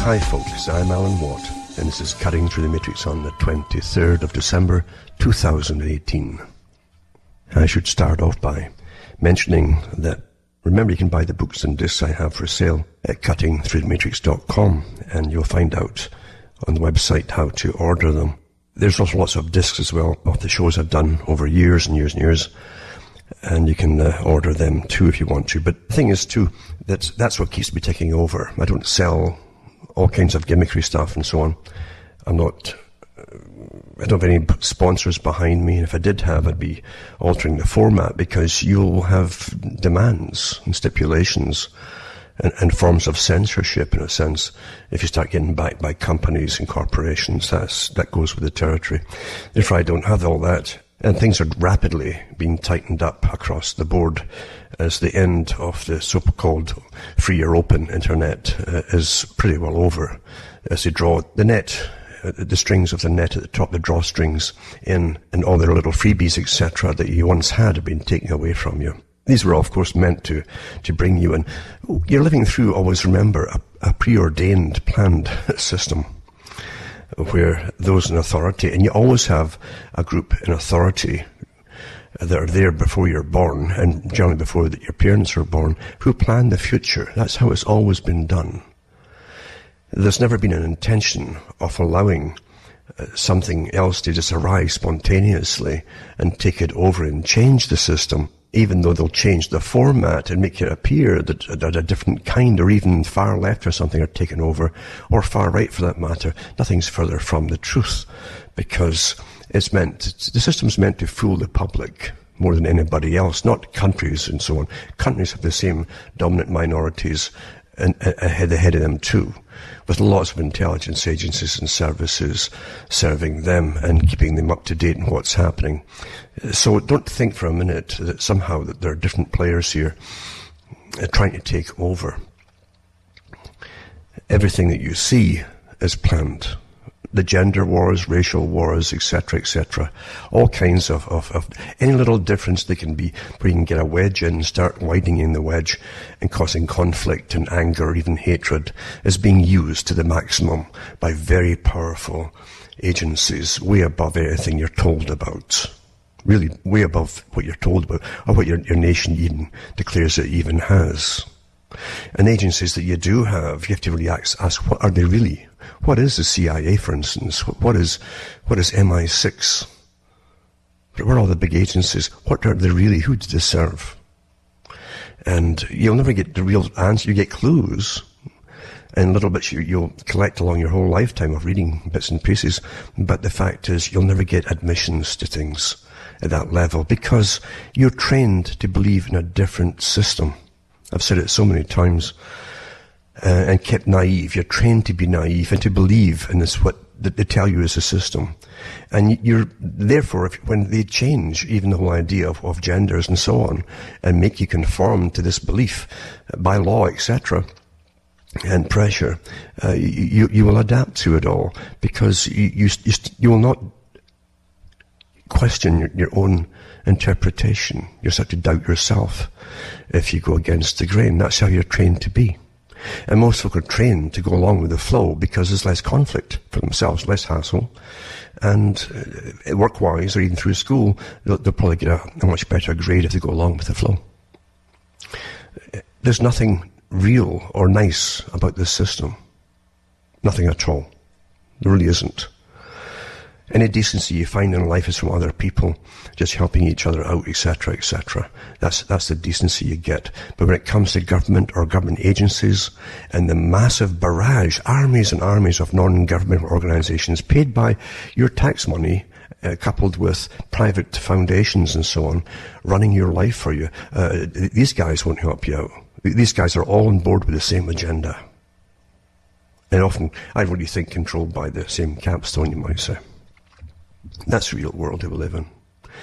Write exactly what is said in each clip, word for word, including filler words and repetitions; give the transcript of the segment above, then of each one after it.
Hi folks, I'm Alan Watt, and this is Cutting Through the Matrix on the twenty-third of December two thousand eighteen. I should start off by mentioning that, remember, you can buy the books and discs I have for sale at cutting through the matrix dot com, and you'll find out on the website how to order them. There's also lots of discs as well of the shows I've done over years and years and years, and you can uh, order them too if you want to. But the thing is too, that's, that's what keeps me ticking over. I don't sell all kinds of gimmickry stuff and so on. I'm not, I don't have any sponsors behind me. And if I did have, I'd be altering the format, because you'll have demands and stipulations and, and forms of censorship, in a sense. If you start getting backed by companies and corporations, that's, that goes with the territory. Therefore, I don't have all that. And things are rapidly being tightened up across the board as the end of the so-called free or open internet uh, is pretty well over. As they draw the net, uh, the strings of the net at the top, the drawstrings in, and all their little freebies, et cetera, that you once had have been taken away from you. These were, of course, meant to, to bring you in. You're living through, always remember, a, a preordained, planned system, where those in authority, and you always have a group in authority that are there before you're born, and generally before that your parents were born, who plan the future. That's how it's always been done. There's never been an intention of allowing uh, something else to just arise spontaneously and take it over and change the system, even though they'll change the format and make it appear that, that a different kind, or even far left or something, are taken over, or far right for that matter. Nothing's further from the truth, because it's meant, the system's meant to fool the public more than anybody else, not countries and so on. Countries have the same dominant minorities and, ahead, ahead of them too, with lots of intelligence agencies and services serving them and keeping them up to date on what's happening. So don't think for a minute that somehow that there are different players here uh, trying to take over. Everything that you see is planned. The gender wars, racial wars, et cetera, et cetera. All kinds of, of, of any little difference that can be, where you can get a wedge in and start widening the wedge and causing conflict and anger or even hatred, is being used to the maximum by very powerful agencies, way above anything you're told about. Really way above what you're told about, or what your, your nation even declares it even has. And agencies that you do have, you have to really ask, ask what are they really? What is the C I A, for instance? What is, what is M I six? What are all the big agencies? What are they really? Who do they serve? And you'll never get the real answer. You get clues, and little bits you, you'll collect along your whole lifetime of reading bits and pieces. But the fact is, you'll never get admissions to things at that level, because you're trained to believe in a different system. I've said it so many times, uh, and kept naive. You're trained to be naive and to believe in this, what they tell you is a system. And you're, therefore, if, when they change even the whole idea of, of genders and so on, and make you conform to this belief by law, et cetera, and pressure, uh, you, you will adapt to it all, because you, you, you, you will not question your, your own interpretation. You'll start to doubt yourself if you go against the grain. That's how you're trained to be. And most folk are trained to go along with the flow, because there's less conflict for themselves, less hassle. And uh, work-wise, or even through school, they'll, they'll probably get a, a much better grade if they go along with the flow. There's nothing real or nice about this system. Nothing at all. There really isn't. Any decency you find in life is from other people, just helping each other out, et cetera, et cetera. That's, that's the decency you get. But when it comes to government or government agencies and the massive barrage, armies and armies of non-government organizations paid by your tax money, uh, coupled with private foundations and so on, running your life for you, uh, these guys won't help you out. These guys are all on board with the same agenda. And often, I really think, controlled by the same capstone, you might say. That's the real world that we live in.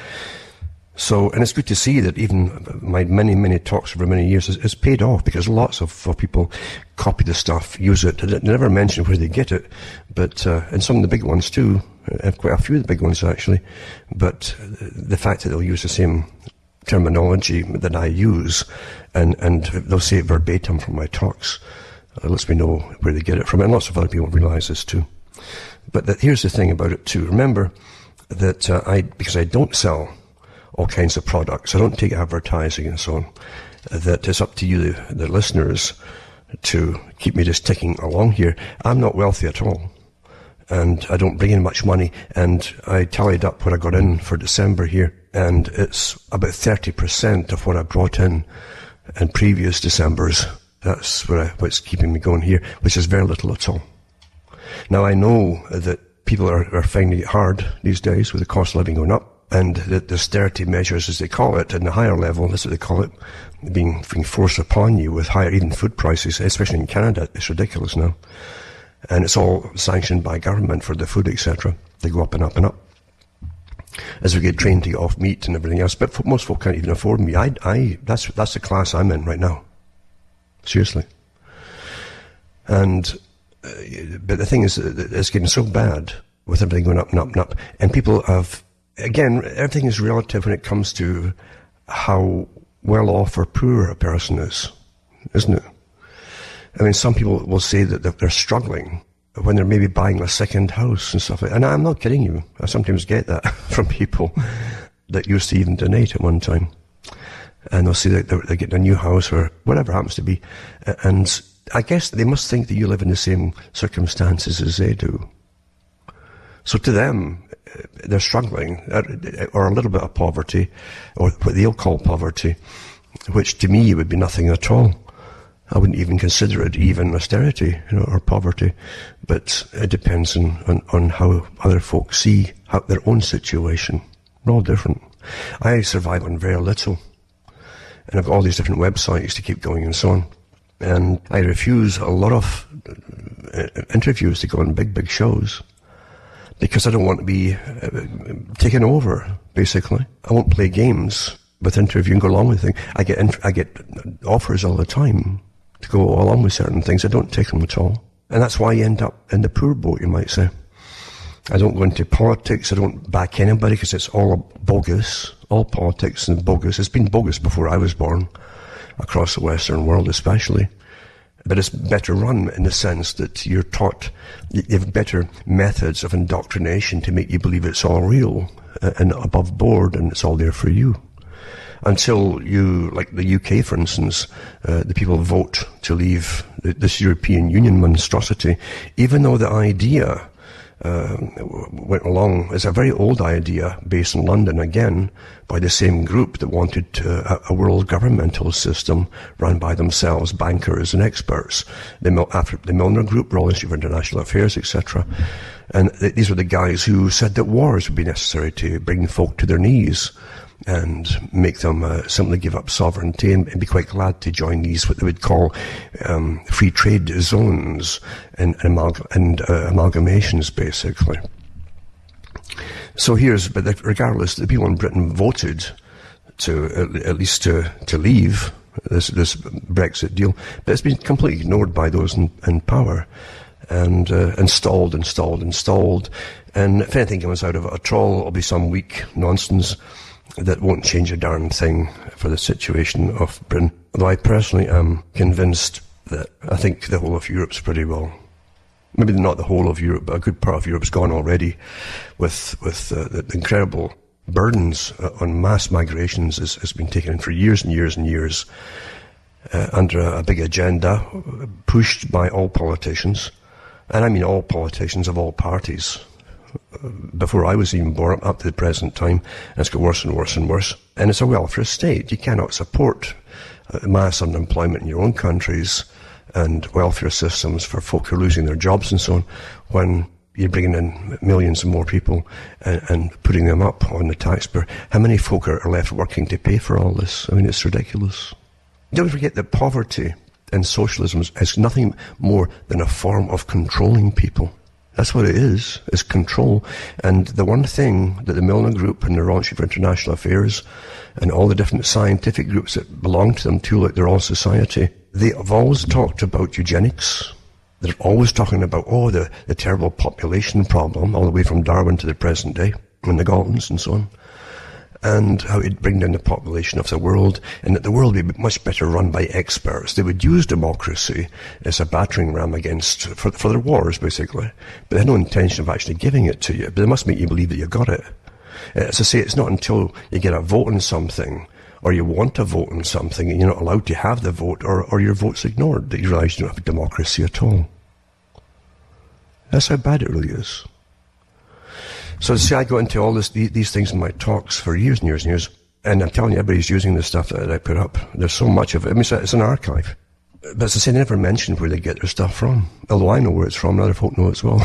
So, and it's good to see that even my many, many talks over many years has, has paid off, because lots of, of people copy the stuff, use it. They never mention where they get it, but, uh, and some of the big ones too, uh, quite a few of the big ones actually, but the fact that they'll use the same terminology that I use, and, and they'll say it verbatim from my talks, It lets me know where they get it from, and lots of other people realise this too. But that, here's the thing about it too. Remember that uh, I, because I don't sell all kinds of products, I don't take advertising and so on, uh, that it's up to you, the, the listeners, to keep me just ticking along here. I'm not wealthy at all, and I don't bring in much money, and I tallied up what I got in for December here, and it's about thirty percent of what I brought in in previous Decembers. That's what I, what's keeping me going here, which is very little at all. Now, I know that people are, are finding it hard these days with the cost of living going up, and the, the austerity measures, as they call it, in the higher level, that's what they call it, being, being forced upon you with higher even food prices, especially in Canada. It's ridiculous now. And it's all sanctioned by government for the food, et cetera. They go up and up and up as we get trained to get off meat and everything else. But most folk can't even afford meat. I, I, that's, that's the class I'm in right now. Seriously. And, uh, but the thing is, it's getting so bad with everything going up and up and up. And people have, again, everything is relative when it comes to how well off or poor a person is, isn't it? I mean, some people will say that they're struggling when they're maybe buying a second house and stuff like that. And I'm not kidding you. I sometimes get that from people that used to even donate at one time. And they'll say that they're, they're getting a new house or whatever happens to be. And I guess they must think that you live in the same circumstances as they do. So to them, they're struggling, or a little bit of poverty, or what they'll call poverty, which to me would be nothing at all. I wouldn't even consider it even austerity, you know, or poverty. But it depends on, on, on how other folks see how their own situation. We're all different. I survive on very little. And I've got all these different websites to keep going and so on. And I refuse a lot of uh, interviews to go on big, big shows because I don't want to be uh, taken over, basically. I won't play games with interview and go along with things. I get, int- I get offers all the time to go along with certain things. I don't take them at all. And that's why you end up in the poor boat, you might say. I don't go into politics. I don't back anybody because it's all bogus. All politics and bogus. It's been bogus before I was born, across the Western world especially. But it's better run in the sense that you're taught, you have better methods of indoctrination to make you believe it's all real and above board and it's all there for you. Until you, like the U K for instance, uh, the people vote to leave this European Union monstrosity, even though the idea Uh, went along as a very old idea based in London again by the same group that wanted uh, a world governmental system run by themselves, bankers and experts. The, Mil- after the Milner Group, Royal Institute for International Affairs, et cetera. And th- these were the guys who said that wars would be necessary to bring folk to their knees and make them uh, simply give up sovereignty and, and be quite glad to join these, what they would call um, free trade zones and, and, amalg- and uh, amalgamations, basically. So here's, but regardless, the people in Britain voted to, at, at least to, to leave this, this Brexit deal, but it's been completely ignored by those in, in power and uh, installed, installed, installed. And if anything comes out of it at all, it'll be some weak nonsense that won't change a darn thing for the situation of Britain. Although I personally am convinced that I think the whole of Europe's pretty well, maybe not the whole of Europe, but a good part of Europe's gone already with with uh, the incredible burdens uh, on mass migrations has, has been taken in for years and years and years uh, under a, a big agenda pushed by all politicians, and I mean all politicians of all parties. Before I was even born, up to the present time, and it's got worse and worse and worse. And it's a welfare state. You cannot support uh, mass unemployment in your own countries and welfare systems for folk who are losing their jobs and so on when you're bringing in millions and more people and, and putting them up on the tax bill. How many folk are, are left working to pay for all this? I mean, it's ridiculous. Don't forget that poverty and socialism is nothing more than a form of controlling people. That's what it is, is control. And the one thing that the Milner Group and the Royal Institute for International Affairs and all the different scientific groups that belong to them too, like the Royal Society, they have always talked about eugenics. They're always talking about, oh, the, the terrible population problem, all the way from Darwin to the present day, and the Galtons and so on. and how it'd bring down the population of the world, and that the world would be much better run by experts. They would use democracy as a battering ram against, for, for their wars, basically. But they had no intention of actually giving it to you, but they must make you believe that you got it. As I say, it's not until you get a vote on something, or you want to vote on something, and you're not allowed to have the vote, or, or your vote's ignored, that you realise you don't have a democracy at all. That's how bad it really is. So see, I go into all this, these things in my talks for years and years and years, and I'm telling you, everybody's using the stuff that I put up. There's so much of it. I mean, it's, a, it's an archive. But as I say, they never mention where they get their stuff from. Although I know where it's from, and other folk know as well.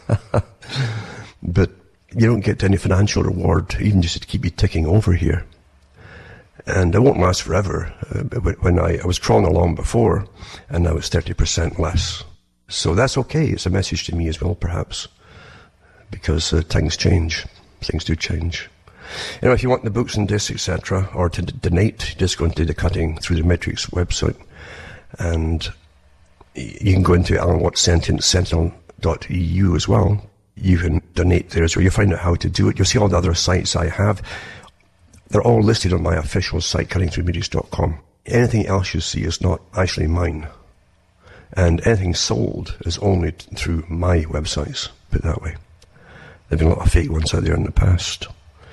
But you don't get any financial reward, even just to keep you ticking over here. And it won't last forever. Uh, when I, I was crawling along before, and now it's thirty percent less. So that's okay. It's a message to me as well, perhaps. Because uh, things change. Things do change. You know, if you want the books and discs, et cetera, or to d- donate, just go into the Cutting Through the Matrix website, and you can go into Alan Watts Sentinel dot E U as well. You can donate there as well. You'll find out how to do it. You'll see all the other sites I have. They're all listed on my official site, cutting through matrix dot com. Anything else you see is not actually mine. And anything sold is only t- through my websites, put it that way. There've been a lot of fake ones out there in the past.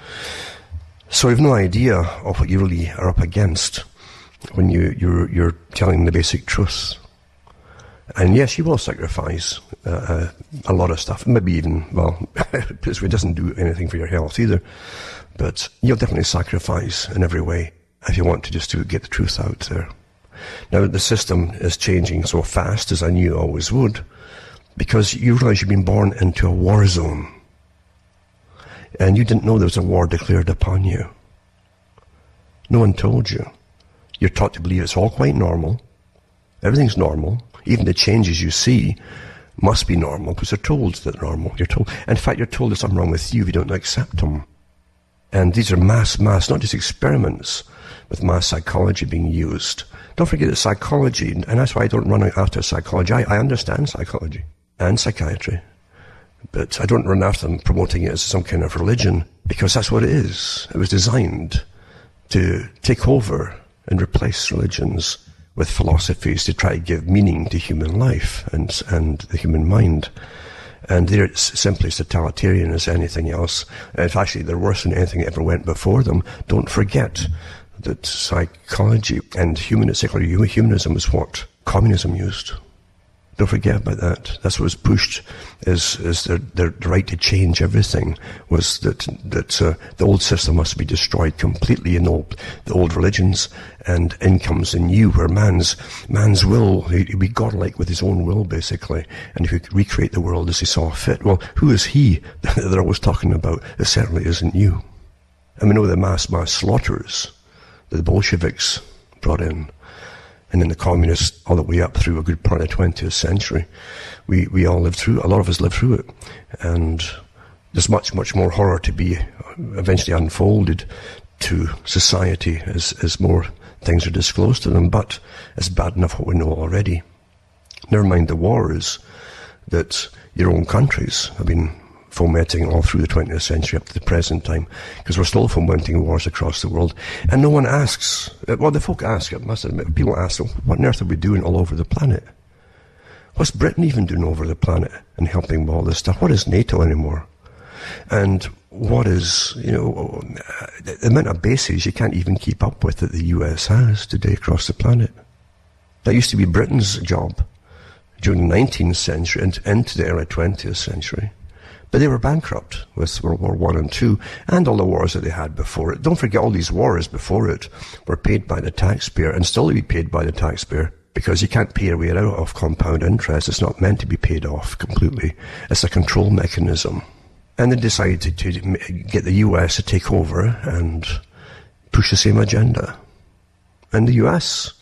So you've no idea of what you really are up against when you, you're, you're telling the basic truth. And yes, you will sacrifice uh, uh, a lot of stuff. Maybe even, well, it doesn't do anything for your health either. But you'll definitely sacrifice in every way if you want to just to get the truth out there. Now, the system is changing so fast, as I knew it always would, because you realize you've been born into a war zone. And you didn't know there was a war declared upon you. No one told you. You're taught to believe it's all quite normal. Everything's normal. Even the changes you see must be normal, because they're told that they're normal. You're told, in fact, you're told there's something wrong with you if you don't accept them. And these are mass, mass, not just experiments with mass psychology being used. Don't forget that psychology, and that's why I don't run after psychology. I, I understand psychology and psychiatry. But I don't run after them promoting it as some kind of religion, because that's what it is. It was designed to take over and replace religions with philosophies to try to give meaning to human life and and the human mind. And they're simply as totalitarian as anything else. If actually they're worse than anything that ever went before them. Don't forget that psychology and humanism, humanism is what communism used. Don't forget about that. That's what was pushed, is is their, their right to change everything, was that that uh, the old system must be destroyed completely, in all the old religions, and in comes the new, where man's man's will, he'd be godlike with his own will, basically, and he could recreate the world as he saw fit. Well, who is he that they're always talking about? It certainly isn't you. And we know the mass, mass slaughters that the Bolsheviks brought in, and then the communists all the way up through a good part of the twentieth century. We we all lived through, a lot of us lived through it. And there's much, much more horror to be eventually unfolded to society as, as more things are disclosed to them. But it's bad enough what we know already. Never mind the wars that your own countries have been fomenting all through the twentieth century up to the present time, because we're still fomenting wars across the world, and no one asks. Well, the folk ask, I must admit, people ask, well, what on earth are we doing all over the planet? What's Britain even doing over the planet and helping with all this stuff? What is NATO anymore? And what is, you know, the amount of bases you can't even keep up with that the U S has today across the planet? That used to be Britain's job during the nineteenth century and into the early twentieth century. But they were bankrupt with World War One and Two, and all the wars that they had before it. Don't forget, all these wars before it were paid by the taxpayer, and still to be paid by the taxpayer, because you can't pay your way out of compound interest. It's not meant to be paid off completely. It's a control mechanism. And they decided to, to get the U S to take over and push the same agenda. And the U S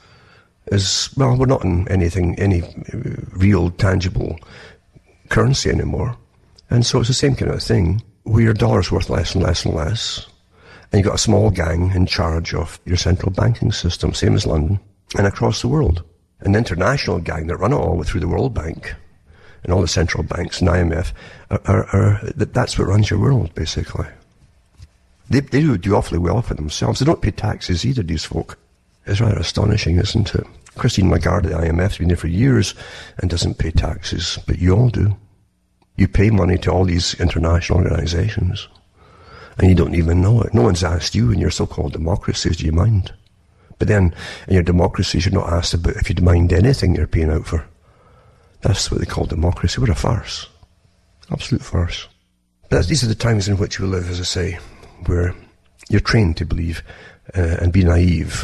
is, well, we're not in anything, any real, tangible currency anymore. And so it's the same kind of thing, where your dollar's worth less and less and less, and you've got a small gang in charge of your central banking system, same as London, and across the world. An international gang that run it all through the World Bank, and all the central banks and I M F, are, are, are, that's what runs your world, basically. They, they do do awfully well for themselves. They don't pay taxes either, these folk. It's rather astonishing, isn't it? Christine Lagarde at the I M F has been there for years and doesn't pay taxes, but you all do. You pay money to all these international organizations, and you don't even know it. No one's asked you in your so-called democracies, do you mind? But then, in your democracies, you're not asked about if you mind anything you're paying out for. That's what they call democracy. What a farce. Absolute farce. But these are the times in which we live, as I say, where you're trained to believe uh, and be naive.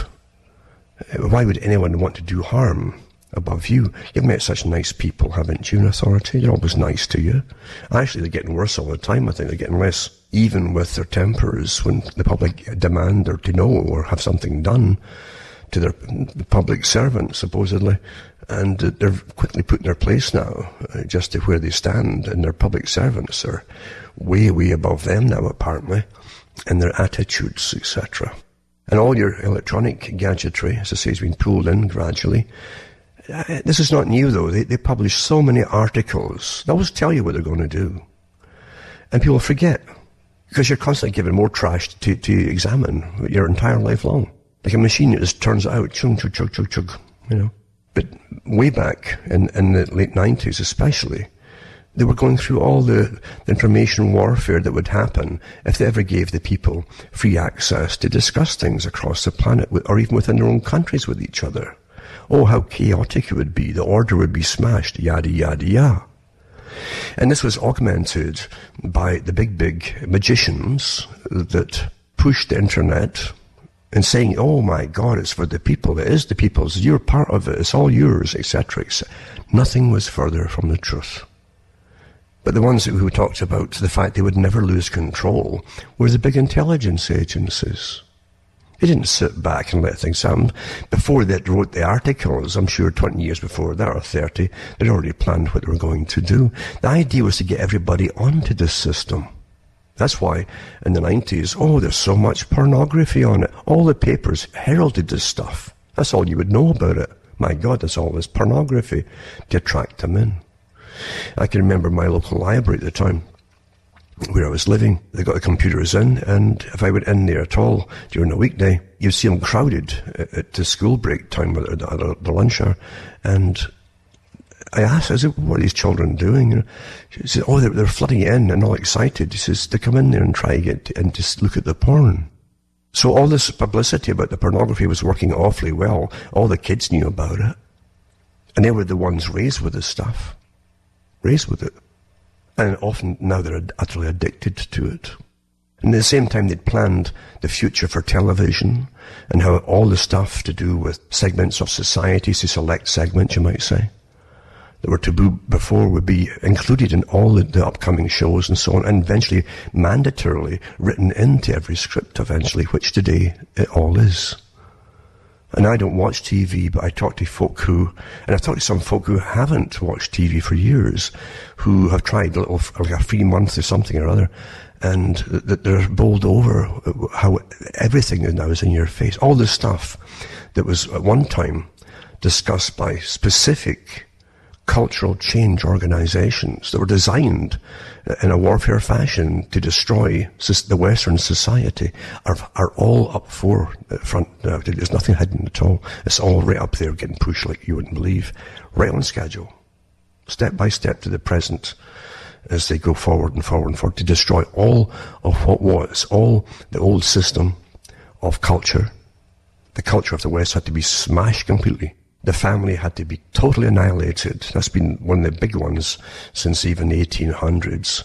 Uh, why would anyone want to do harm above you? You've met such nice people, haven't you, in authority? They're always nice to you. Actually, they're getting worse all the time. I think they're getting less even with their tempers when the public demand or to know or have something done to their public servants, supposedly. And uh, they're quickly put in their place now, uh, just to where they stand, and their public servants are way, way above them now, apparently, and their attitudes, et cetera. And all your electronic gadgetry, as I say, has been pulled in gradually. Uh, this is not new, though. They, they publish so many articles. They always tell you what they're going to do. And people forget, because you're constantly given more trash to, to examine your entire life long. Like a machine that just turns it out, chug, chug, chug, chug, chug, you know. But way back in, in the late nineties especially, they were going through all the, the information warfare that would happen if they ever gave the people free access to discuss things across the planet, with, or even within their own countries with each other. Oh, how chaotic it would be. The order would be smashed, yada, yada, yada. And this was augmented by the big, big magicians that pushed the internet and saying, oh my God, it's for the people, it is the people's, you're part of it, it's all yours, et cetera, et cetera. Nothing was further from the truth. But the ones who talked about the fact they would never lose control were the big intelligence agencies. They didn't sit back and let things happen. Before they wrote the articles, I'm sure twenty years before that, or thirty, they'd already planned what they were going to do. The idea was to get everybody onto this system. That's why in the nineties, oh, there's so much pornography on it. All the papers heralded this stuff. That's all you would know about it. My God, there's all this pornography to attract them in. I can remember my local library at the time where I was living. They got the computers in, and if I went in there at all during a weekday, you'd see them crowded at the school break time, or the, the lunch hour, and I asked, I said, what are these children doing? You know, she said, oh, they're, they're flooding in and all excited. He says, they come in there and try to get, and just look at the porn. So all this publicity about the pornography was working awfully well. All the kids knew about it. And they were the ones raised with this stuff. Raised with it. And often now they're utterly addicted to it. And at the same time, they'd planned the future for television and how all the stuff to do with segments of society, to select segments, you might say, that were taboo before would be included in all the, the upcoming shows and so on, and eventually mandatorily written into every script eventually, which today it all is. And I don't watch T V, but I talk to folk who, and I've talked to some folk who haven't watched T V for years, who have tried a little, like a free month or something or other, and that they're bowled over how everything now is in your face. All this stuff that was at one time discussed by specific cultural change organizations that were designed in a warfare fashion to destroy the Western society are, are all up forefront now. There's nothing hidden at all. It's all right up there getting pushed like you wouldn't believe. Right on schedule. Step by step to the present as they go forward and forward and forward to destroy all of what was, all the old system of culture. The culture of the West had to be smashed completely. The family had to be totally annihilated. That's been one of the big ones since even the eighteen hundreds.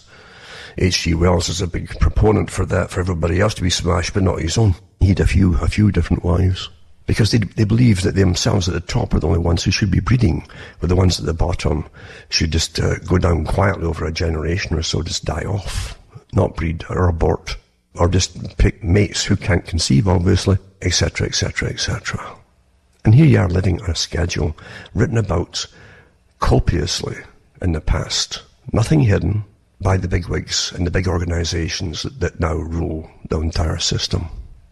H G Wells is a big proponent for that, for everybody else to be smashed, but not his own. He had a few, a few different wives. Because they, they believed that themselves at the top are the only ones who should be breeding, but the ones at the bottom should just uh, go down quietly over a generation or so, just die off, not breed or abort, or just pick mates who can't conceive, obviously, et cetera, et cetera, et cetera. And here you are living on a schedule written about copiously in the past, nothing hidden by the bigwigs and the big organizations that, that now rule the entire system.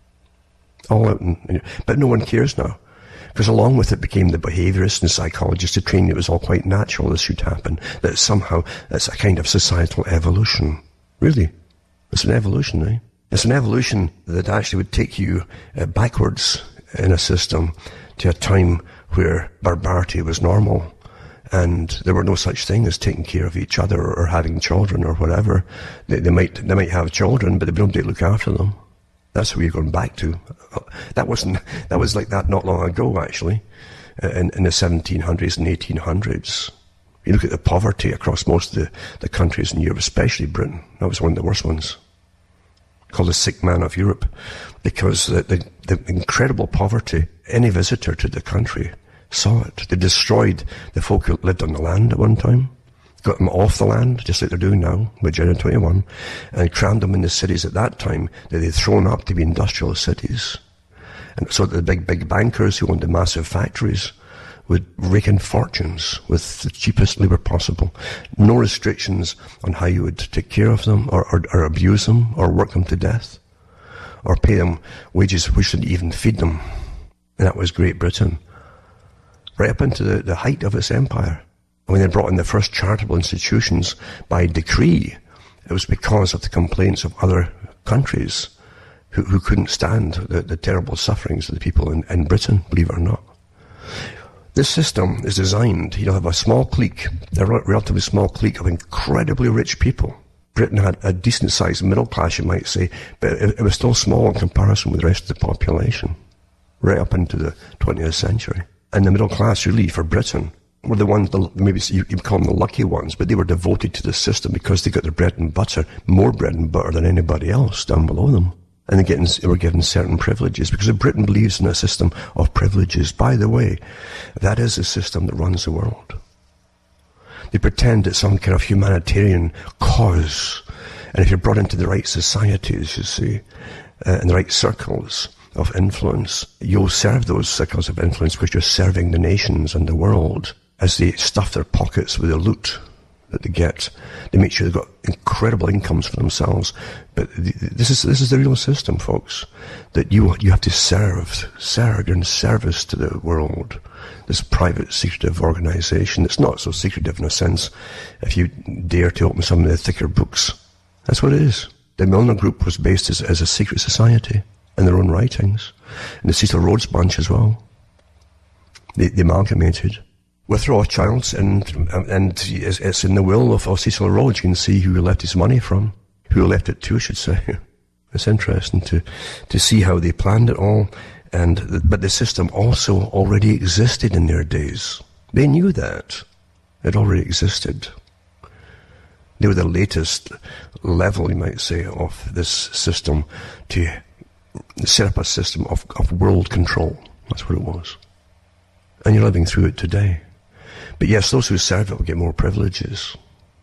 All out, in, but no one cares now, because along with it became the behaviorists and psychologists to train it was all quite natural this should happen, that somehow that's a kind of societal evolution. Really, it's an evolution, eh? It's an evolution that actually would take you uh, backwards in a system to a time where barbarity was normal and there were no such thing as taking care of each other or, or having children or whatever. They, they might they might have children, but they don't look after them. That's where you're going back to. That wasn't that was like that not long ago, actually, in, in the seventeen hundreds and eighteen hundreds. You look at the poverty across most of the, the countries in Europe, especially Britain. That was one of the worst ones. Called the sick man of Europe, because the, the, the incredible poverty, any visitor to the country saw it. They destroyed the folk who lived on the land at one time, got them off the land, just like they're doing now with Agenda twenty-one, and crammed them in the cities at that time that they'd thrown up to be industrial cities. And so the big, big bankers who owned the massive factories would rake in fortunes with the cheapest labour possible. No restrictions on how you would take care of them or, or, or abuse them or work them to death or pay them wages which shouldn't even feed them. And that was Great Britain. Right up into the, the height of its empire. And when they brought in the first charitable institutions by decree, it was because of the complaints of other countries who, who couldn't stand the, the terrible sufferings of the people in, in Britain, believe it or not. This system is designed, you'll have a small clique, a relatively small clique of incredibly rich people. Britain had a decent-sized middle class, you might say, but it, it was still small in comparison with the rest of the population, right up into the twentieth century. And the middle class, really, for Britain, were the ones, the, maybe you could call them the lucky ones, but they were devoted to the system because they got their bread and butter, more bread and butter than anybody else down below them. And they, getting, they were given certain privileges, because Britain believes in a system of privileges. By the way, that is the system that runs the world. They pretend it's some kind of humanitarian cause. And if you're brought into the right societies, you see, uh, in the right circles of influence, you'll serve those circles of influence because you're serving the nations and the world as they stuff their pockets with the loot that they get. They make sure they've got incredible incomes for themselves. But this is this is the real system, folks, that you you have to serve, serve, you're in service to the world. This private, secretive organization. It's not so secretive in a sense if you dare to open some of the thicker books. That's what it is. The Milner Group was based as, as a secret society in their own writings. And the Cecil Rhodes Bunch as well. They, they amalgamated with Rothschilds, and and it's in the will of Cecil Rhodes. You can see who he left his money from, who he left it to, I should say. It's interesting to to see how they planned it all, and but the system also already existed in their days. They knew that it already existed. They were the latest level, you might say, of this system to set up a system of, of world control. That's what it was, and you're living through it today. But yes, those who serve it will get more privileges.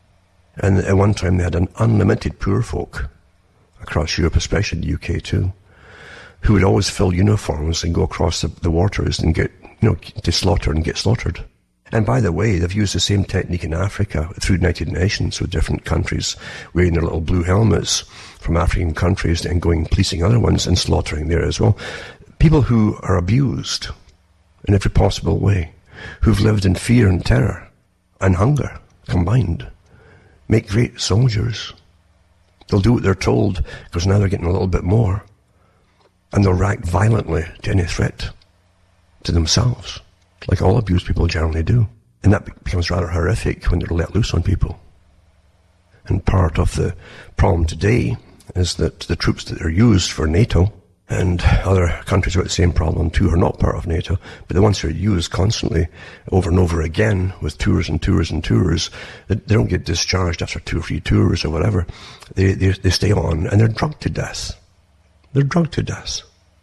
And at one time they had an unlimited poor folk across Europe, especially the U K too, who would always fill uniforms and go across the, the waters and get, you know, to slaughter and get slaughtered. And by the way, they've used the same technique in Africa through United Nations with different countries wearing their little blue helmets from African countries and going policing other ones and slaughtering there as well. People who are abused in every possible way, who've lived in fear and terror and hunger combined, make great soldiers. They'll do what they're told because now they're getting a little bit more, and they'll react violently to any threat to themselves, like all abused people generally do. And that becomes rather horrific when they're let loose on people. And part of the problem today is that the troops that are used for NATO, and other countries who have the same problem too, are not part of NATO, but the ones who are used constantly over and over again with tours and tours and tours, they don't get discharged after two or three tours or whatever. They, they, they stay on, and they're drugged to death. They're drugged to death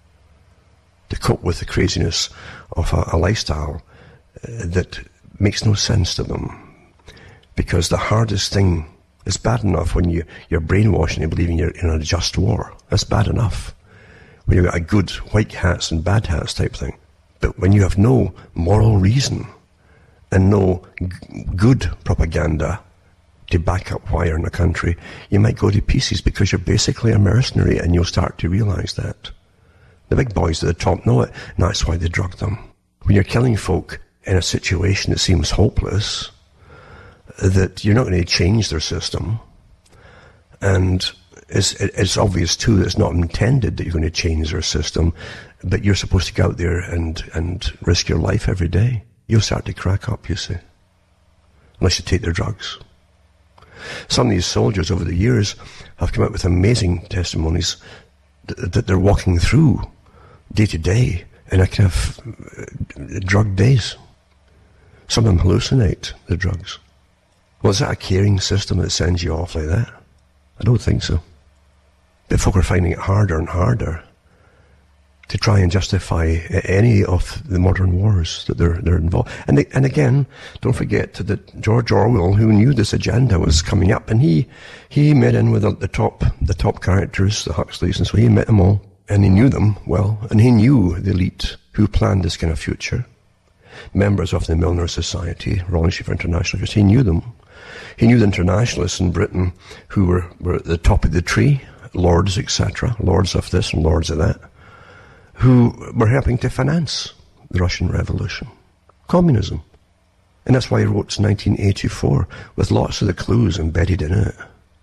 to cope with the craziness of a, a lifestyle uh, that makes no sense to them. Because the hardest thing is bad enough when you, you're brainwashed and you're believing you're in a just war. That's bad enough when you've got a good white hats and bad hats type thing. But when you have no moral reason and no g- good propaganda to back up why you're in a country, you might go to pieces because you're basically a mercenary, and you'll start to realize that. The big boys at the top know it, and that's why they drug them. When you're killing folk in a situation that seems hopeless, that you're not going to change their system, and it's, it's obvious too that it's not intended that you're going to change their system, but you're supposed to go out there and, and risk your life every day. You'll start to crack up, you see, unless you take their drugs. Some of these soldiers over the years have come out with amazing testimonies that, that they're walking through day to day in a kind of uh, drug daze. Some of them hallucinate the drugs. Well, is that a caring system that sends you off like that? I don't think so. But folk are finding it harder and harder to try and justify any of the modern wars that they're they're involved. And they, and again, don't forget that George Orwell, who knew this agenda was coming up, and he he met in with the, the top the top characters, the Huxleys, and so he met them all, and he knew them well, and he knew the elite who planned this kind of future, members of the Milner Society, Royal Institute for International Affairs. He knew them. He knew the internationalists in Britain who were, were at the top of the tree, lords, et cetera, lords of this and lords of that, who were helping to finance the Russian Revolution, communism. And that's why he wrote nineteen eighty-four, with lots of the clues embedded in it.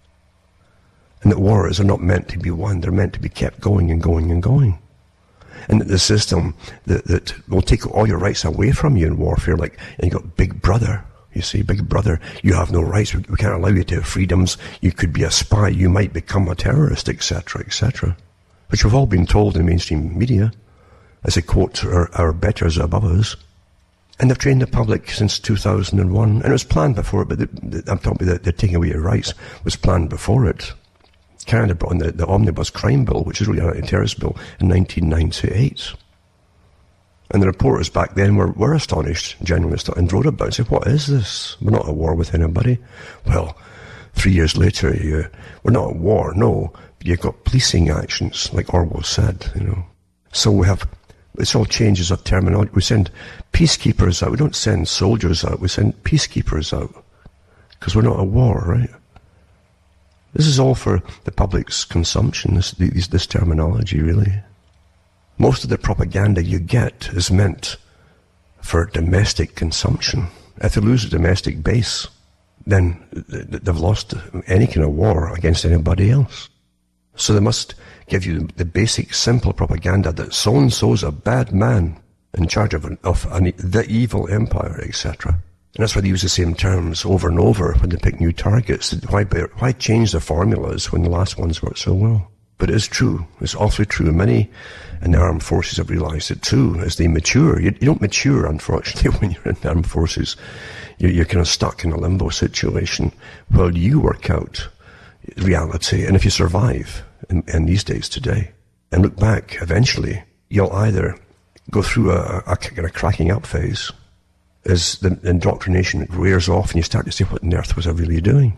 And that wars are not meant to be won, they're meant to be kept going and going and going. And that the system that, that will take all your rights away from you in warfare, like, and you got Big Brother. You see, Big Brother, you have no rights, we can't allow you to have freedoms, you could be a spy, you might become a terrorist, et cetera, et cetera. Which we've all been told in mainstream media, as they quote our, our betters above us. And they've trained the public since two thousand one, and it was planned before it, but the, the, I'm talking about the, the taking away your rights was planned before it. Canada brought in the, the Omnibus Crime Bill, which is really a terrorist bill, in nineteen ninety-eight. And the reporters back then were, were astonished, genuinely astonished, and wrote about it and said, what is this? We're not at war with anybody. Well, three years later, you, we're not at war, no. But you've got policing actions, like Orwell said, you know. So we have, it's all changes of terminology. We send peacekeepers out. We don't send soldiers out. We send peacekeepers out. Because we're not at war, right? This is all for the public's consumption, this, this, this terminology, really. Most of the propaganda you get is meant for domestic consumption. If they lose a domestic base, then they've lost any kind of war against anybody else. So they must give you the basic, simple propaganda that so-and-so's a bad man in charge of, an, of an, the evil empire, et cetera. And that's why they use the same terms over and over when they pick new targets. Why, why change the formulas when the last ones worked so well? But it is true. It's awfully true. Many in the armed forces have realized it too as they mature. You, you don't mature, unfortunately, when you're in the armed forces. You're, you're kind of stuck in a limbo situation while you work out reality. And if you survive in, in these days today and look back, eventually you'll either go through a, a, a cracking up phase as the indoctrination wears off and you start to see what on earth was I really doing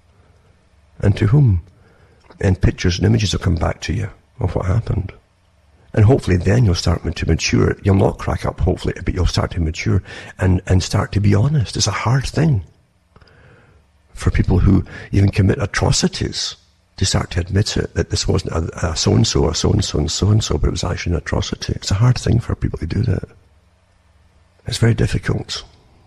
and to whom. And pictures and images will come back to you of what happened. And hopefully then you'll start to mature. You'll not crack up, hopefully, but you'll start to mature and, and start to be honest. It's a hard thing for people who even commit atrocities to start to admit it, that this wasn't a, a so-and-so or so-and-so and so-and-so, but it was actually an atrocity. It's a hard thing for people to do that. It's very difficult.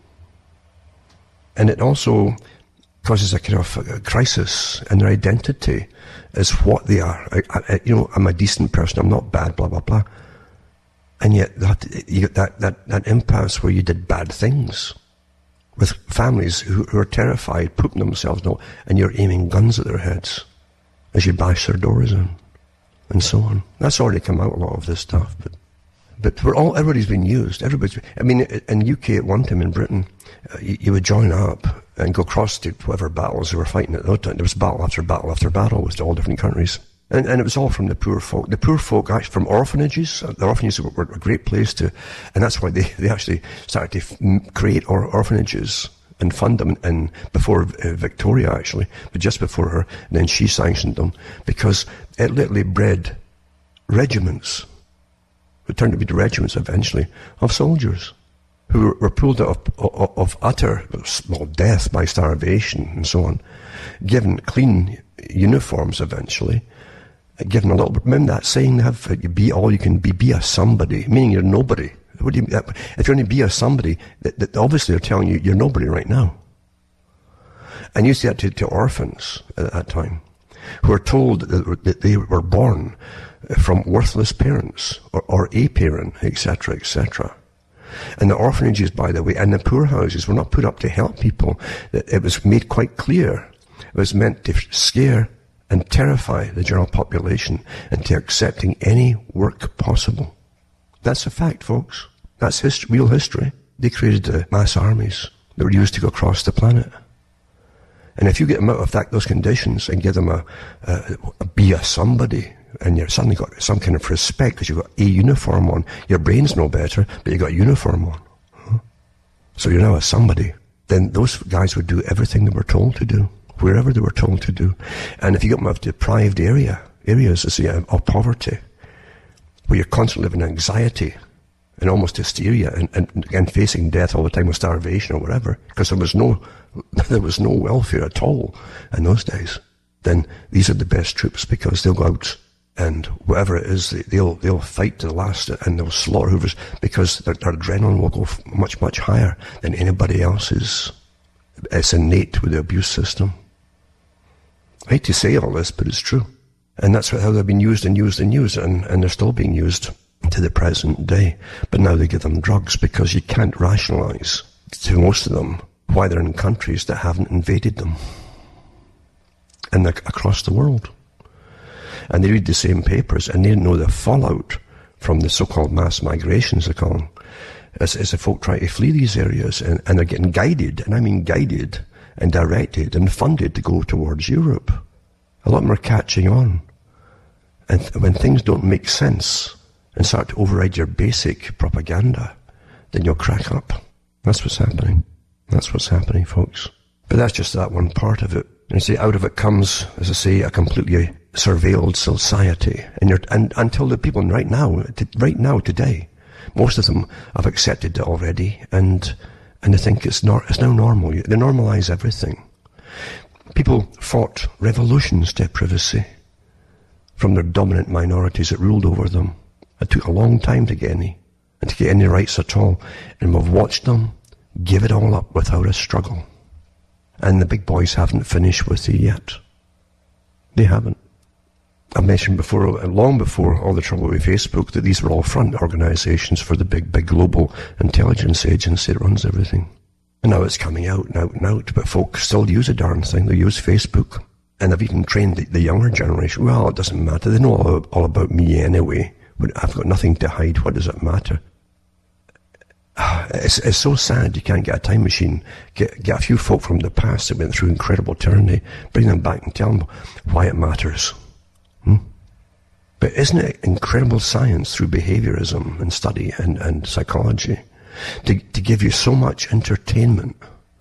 And it also causes a kind of a crisis in their identity as what they are. I, I, you know, I'm a decent person, I'm not bad, blah, blah, blah. And yet that, you get that, that, that impasse where you did bad things with families who, who are terrified, pooping themselves, and, all, and you're aiming guns at their heads as you bash their doors in, and so on. That's already come out, a lot of this stuff, but But we're all, everybody's been used. Everybody's, I mean, in the U K at one time, in Britain, uh, you, you would join up and go across to whatever battles they were fighting at that time. There was battle after battle after battle with all different countries. And, and it was all from the poor folk. The poor folk, actually, from orphanages. The orphanages were, were a great place to, and that's why they, they actually started to f- create or, orphanages and fund them, and before uh, Victoria, actually, but just before her, and then she sanctioned them, because it literally bred regiments. It turned to be the regiments eventually of soldiers who were, were pulled out of, of, of utter well, death by starvation and so on, given clean uniforms eventually, given a little bit. Remember that saying, they have, you be all you can be, be a somebody, meaning you're nobody. What do you, if you're going to be a somebody, that, that obviously they're telling you you're nobody right now. And you see that to, to orphans at that time. who are told that they were born from worthless parents, or, or a parent, et cetera, et cetera. And the orphanages, by the way, and the poorhouses were not put up to help people. It was made quite clear. It was meant to scare and terrify the general population into accepting any work possible. That's a fact, folks. That's hist- real history. They created the mass armies that were used to go across the planet. And if you get them out of that, those conditions and give them a, a, a be a somebody, and you've suddenly got some kind of respect because you've got a uniform on. Your brain's no better, but you've got a uniform on. Huh? So you're now a somebody. Then those guys would do everything they were told to do, wherever they were told to do. And if you get them out of deprived area, areas of poverty, where you're constantly living in anxiety and almost hysteria and, and, and facing death all the time with starvation or whatever, because there was no there was no welfare at all in those days, then these are the best troops, because they'll go out and whatever it is, they'll they'll fight to the last and they'll slaughter whoever's, because their, their adrenaline will go much, much higher than anybody else's. It's innate with the abuse system. I hate to say all this, but it's true. And that's how they've been used and used and used, and, and they're still being used to the present day. But now they give them drugs because you can't rationalize to most of them why they're in countries that haven't invaded them. And they're across the world. And they read the same papers, and they know the fallout from the so-called mass migrations, they call them, as, as the folk try to flee these areas, and, and they're getting guided, and I mean guided, and directed, and funded to go towards Europe. A lot of them are catching on. And th- when things don't make sense, and start to override your basic propaganda, then you'll crack up. That's what's happening. That's what's happening, folks. But that's just that one part of it. And you see, out of it comes, as I say, a completely surveilled society. And you're, and until the people right now, to, right now, today, most of them have accepted it already, and and they think it's not, it's now normal. They normalize everything. People fought revolutions to privacy from their dominant minorities that ruled over them. It took a long time to get any, and to get any rights at all. And we've watched them give it all up without a struggle. And the big boys haven't finished with it yet. They haven't. I've mentioned before, long before all the trouble with Facebook, that these were all front organizations for the big, big global intelligence agency that runs everything. And now it's coming out and out and out, but folks still use a darn thing. They use Facebook. And they've even trained the, the younger generation. Well, it doesn't matter. They know all, all about me anyway. But I've got nothing to hide. What does it matter? It's, it's so sad you can't get a time machine. Get, get a few folk from the past that went through incredible tyranny, bring them back and tell them why it matters. Hmm? But isn't it incredible science through behaviorism and study and, and psychology to, to give you so much entertainment?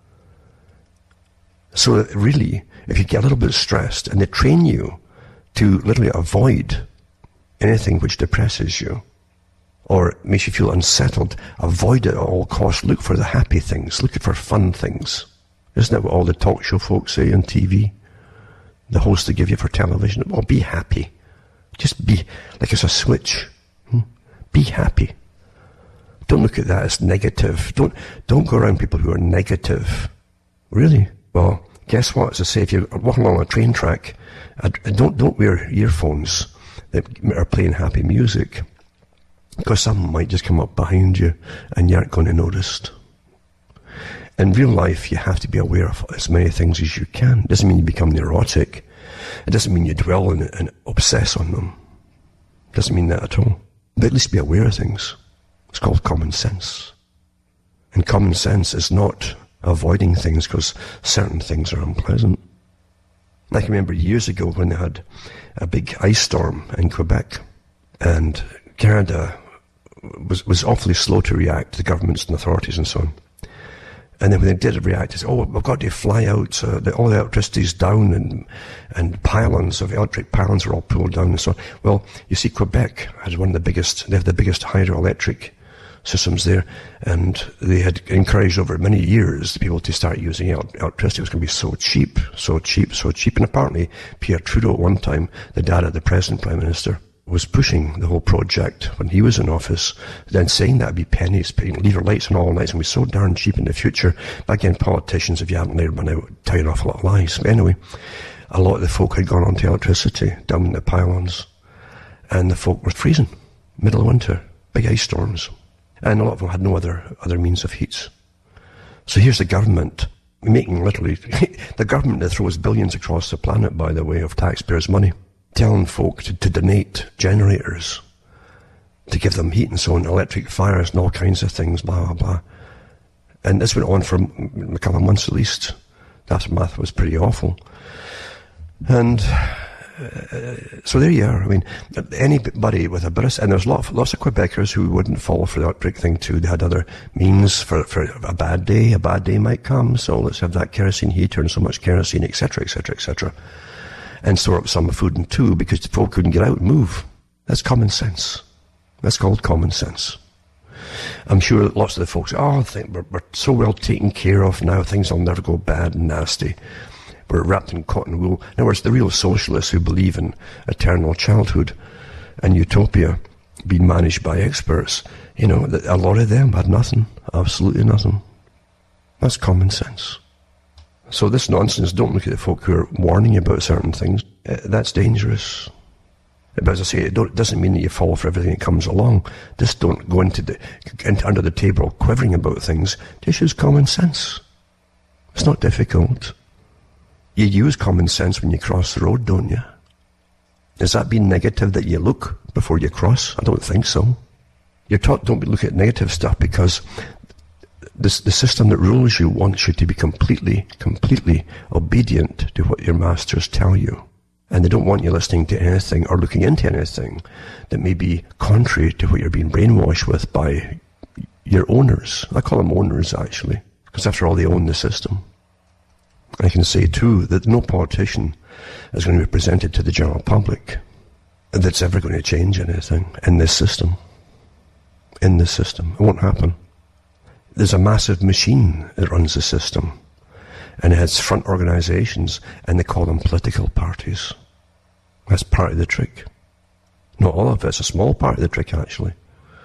So that really, if you get a little bit stressed, and they train you to literally avoid anything which depresses you or makes you feel unsettled, avoid it at all costs. Look for the happy things. Look for fun things. Isn't that what all the talk show folks say on T V? The hosts they give you for television. Well, be happy. Just be, like it's a switch. Hmm? Be happy. Don't look at that as negative. Don't, don't go around people who are negative. Really? Well, guess what? As I say, if you're walking along a train track, don't, don't wear earphones that are playing happy music, because someone might just come up behind you and you aren't going to notice. In real life, you have to be aware of as many things as you can. It doesn't mean you become neurotic. It doesn't mean you dwell on it and obsess on them. It doesn't mean that at all. But at least be aware of things. It's called common sense. And common sense is not avoiding things because certain things are unpleasant. I can remember years ago when they had a big ice storm in Quebec, and Canada was, was awfully slow to react, the governments and authorities and so on. And then when they did react, they said, oh, we've got to fly out, uh, the, all the electricity's down, and and pylons of electric pylons are all pulled down and so on. Well, you see, Quebec has one of the biggest, they have the biggest hydroelectric systems there, and they had encouraged over many years the people to start using electricity. It was going to be so cheap, so cheap, so cheap. And apparently Pierre Trudeau at one time, the dad of the present Prime Minister, was pushing the whole project when he was in office, then saying that would be pennies, paying, leave your lights on all nights and be so darn cheap in the future. But again, politicians, if you haven't later by now, tell you an awful lot of lies. But anyway, a lot of the folk had gone onto electricity down in the pylons, and the folk were freezing, middle of winter, big ice storms, and a lot of them had no other other means of heat. So here's the government making literally, the government that throws billions across the planet, by the way, of taxpayers' money, telling folk to, to donate generators, to give them heat and so on, electric fires and all kinds of things, blah, blah, blah. And this went on for a couple of months at least. The aftermath was pretty awful. And uh, so there you are. I mean, anybody with a bit of, and there's lots, lots of Quebecers who wouldn't fall for the electric thing too. They had other means for, for a bad day. A bad day might come, so let's have that kerosene heater and so much kerosene, et cetera, et cetera, et cetera. And store up some food and too, because the folk couldn't get out and move. That's common sense. That's called common sense. I'm sure that lots of the folks say, oh, I think we're, we're so well taken care of now, things will never go bad and nasty. We're wrapped in cotton wool. In other words, the real socialists who believe in eternal childhood and utopia being managed by experts, you know, a lot of them had nothing, absolutely nothing. That's common sense. So this nonsense, don't look at the folk who are warning you about certain things. That's dangerous. But as I say, it, it doesn't mean that you fall for everything that comes along. Just don't go into the into, under the table quivering about things. Just use common sense. It's not difficult. You use common sense when you cross the road, don't you? Is that being negative that you look before you cross? I don't think so. You're taught don't look at negative stuff because this, the system that rules you wants you to be completely, completely obedient to what your masters tell you. And they don't want you listening to anything or looking into anything that may be contrary to what you're being brainwashed with by your owners. I call them owners, actually, because after all, they own the system. I can say, too, that no politician is going to be presented to the general public that's ever going to change anything in this system. In this system. It won't happen. There's a massive machine that runs the system, and it has front organizations, and they call them political parties. That's part of the trick. Not all of it. It's a small part of the trick, actually.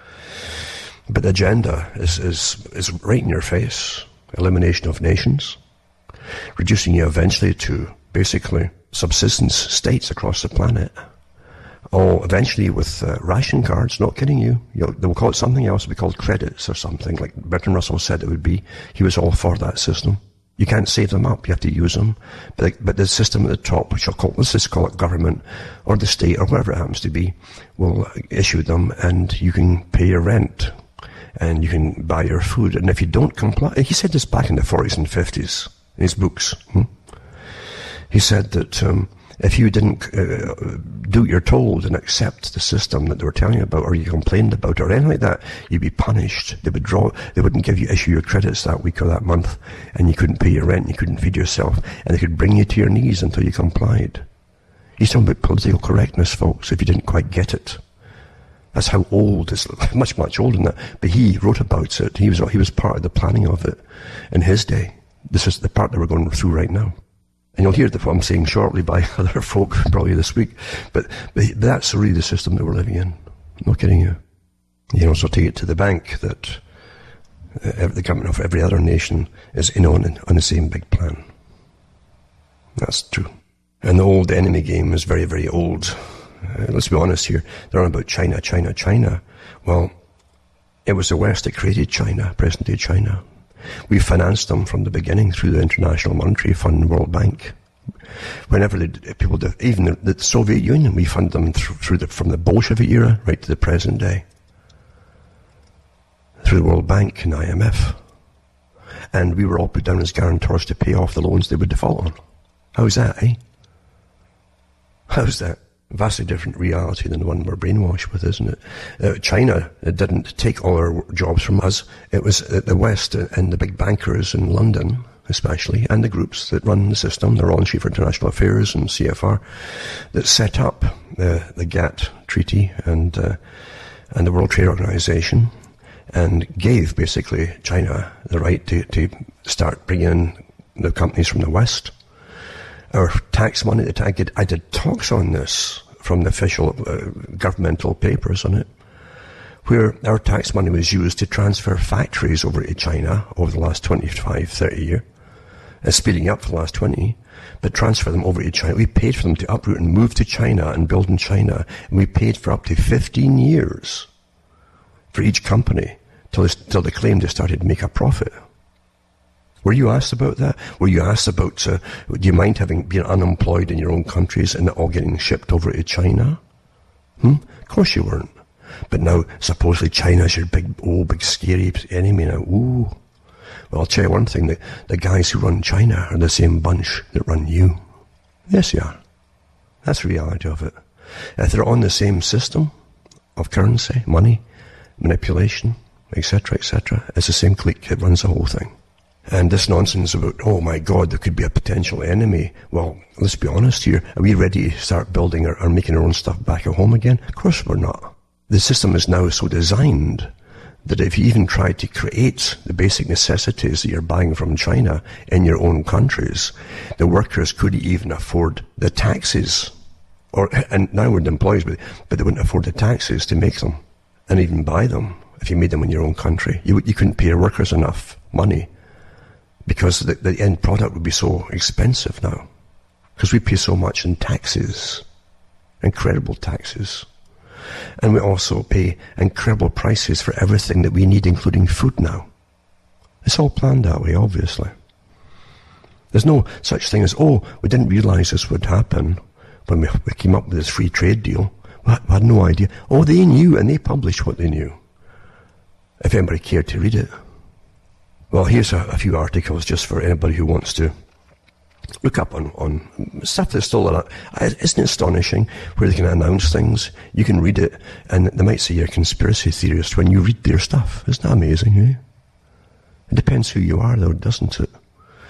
But the agenda is, is, is right in your face. Elimination of nations. Reducing you eventually to basically subsistence states across the planet. Or eventually with uh, ration cards, not kidding you. You'll, they will call it something else. It will be called credits or something, like Bertrand Russell said it would be. He was all for that system. You can't save them up, you have to use them. But, but the system at the top, which I'll call, let's just call it government, or the state, or whatever it happens to be, will issue them, and you can pay your rent, and you can buy your food. And if you don't comply, he said this back in the forties and fifties, in his books. Hmm? He said that um, if you didn't uh, do what you're told and accept the system that they were telling you about, or you complained about it, or anything like that, you'd be punished. They would draw, they wouldn't give you, issue your credits that week or that month, and you couldn't pay your rent, you couldn't feed yourself, and they could bring you to your knees until you complied. He's talking about political correctness, folks, if you didn't quite get it. That's how old, it's much, much older than that. But he wrote about it. He was, he was part of the planning of it in his day. This is the part that we're going through right now. And you'll hear what I'm saying shortly by other folk, probably this week. But, but that's really the system that we're living in. I'm not kidding you. You can also take it to the bank that uh, the government of every other nation is in on, on the same big plan. That's true. And the old enemy game is very, very old. Uh, let's be honest here. They're on about China, China, China. Well, it was the West that created China, present-day China. We financed them from the beginning through the International Monetary Fund and World Bank. Whenever they, people, did, even the, the Soviet Union, we fund them through, through the, from the Bolshevik era right to the present day. Through the World Bank and I M F. And we were all put down as guarantors to pay off the loans they would default on. How's that, eh? How's that? Vastly different reality than the one we're brainwashed with, isn't it? Uh, China it didn't take all our jobs from us. It was uh, the West and the big bankers in London, especially, and the groups that run the system, the Royal Institute for International Affairs and C F R, that set up uh, the GATT Treaty and uh, and the World Trade Organization, and gave basically China the right to, to start bringing in the companies from the West. Our tax money, I did, I did talks on this from the official uh, governmental papers on it, where our tax money was used to transfer factories over to China over the last twenty-five, thirty years, uh, speeding up for the last twenty, but transfer them over to China. We paid for them to uproot and move to China and build in China. And we paid for up to fifteen years for each company till they, till they claimed they started to make a profit. Were you asked about that? Were you asked about, uh, do you mind having been unemployed in your own countries and all getting shipped over to China? Hmm? Of course you weren't. But now, supposedly China's your big, oh, big scary enemy now. Ooh. Well, I'll tell you one thing, the, the guys who run China are the same bunch that run you. Yes, they are. That's the reality of it. If they're on the same system of currency, money, manipulation, et cetera, et cetera, it's the same clique that runs the whole thing. And this nonsense about, oh my God, there could be a potential enemy. Well, let's be honest here. Are we ready to start building or, or making our own stuff back at home again? Of course we're not. The system is now so designed that if you even try to create the basic necessities that you're buying from China in your own countries, the workers couldn't even afford the taxes. Or, and now we're the employees, but, but they wouldn't afford the taxes to make them and even buy them if you made them in your own country. You, you couldn't pay your workers enough money because the, the end product would be so expensive now. Because we pay so much in taxes, incredible taxes. And we also pay incredible prices for everything that we need, including food now. It's all planned that way, obviously. There's no such thing as, oh, we didn't realize this would happen when we, we came up with this free trade deal. We had, we had no idea. Oh, they knew, and they published what they knew. If anybody cared to read it. Well, here's a, a few articles just for anybody who wants to look up on, on stuff that's still, uh, isn't it astonishing where they can announce things? You can read it, and they might say you're a conspiracy theorist when you read their stuff. Isn't that amazing, eh? It depends who you are, though, doesn't it?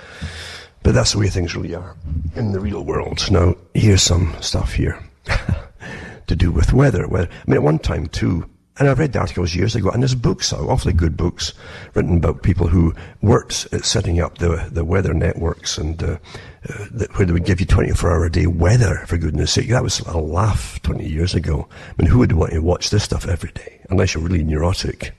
But that's the way things really are in the real world. Now, here's some stuff here to do with weather. weather. I mean, at one time, too, and I read the articles years ago, and there's books, awfully good books, written about people who worked at setting up the the weather networks, and uh, uh, the, where they would give you twenty-four hour a day weather, for goodness sake. That was a laugh twenty years ago. I mean, who would want to watch this stuff every day, unless you're really neurotic?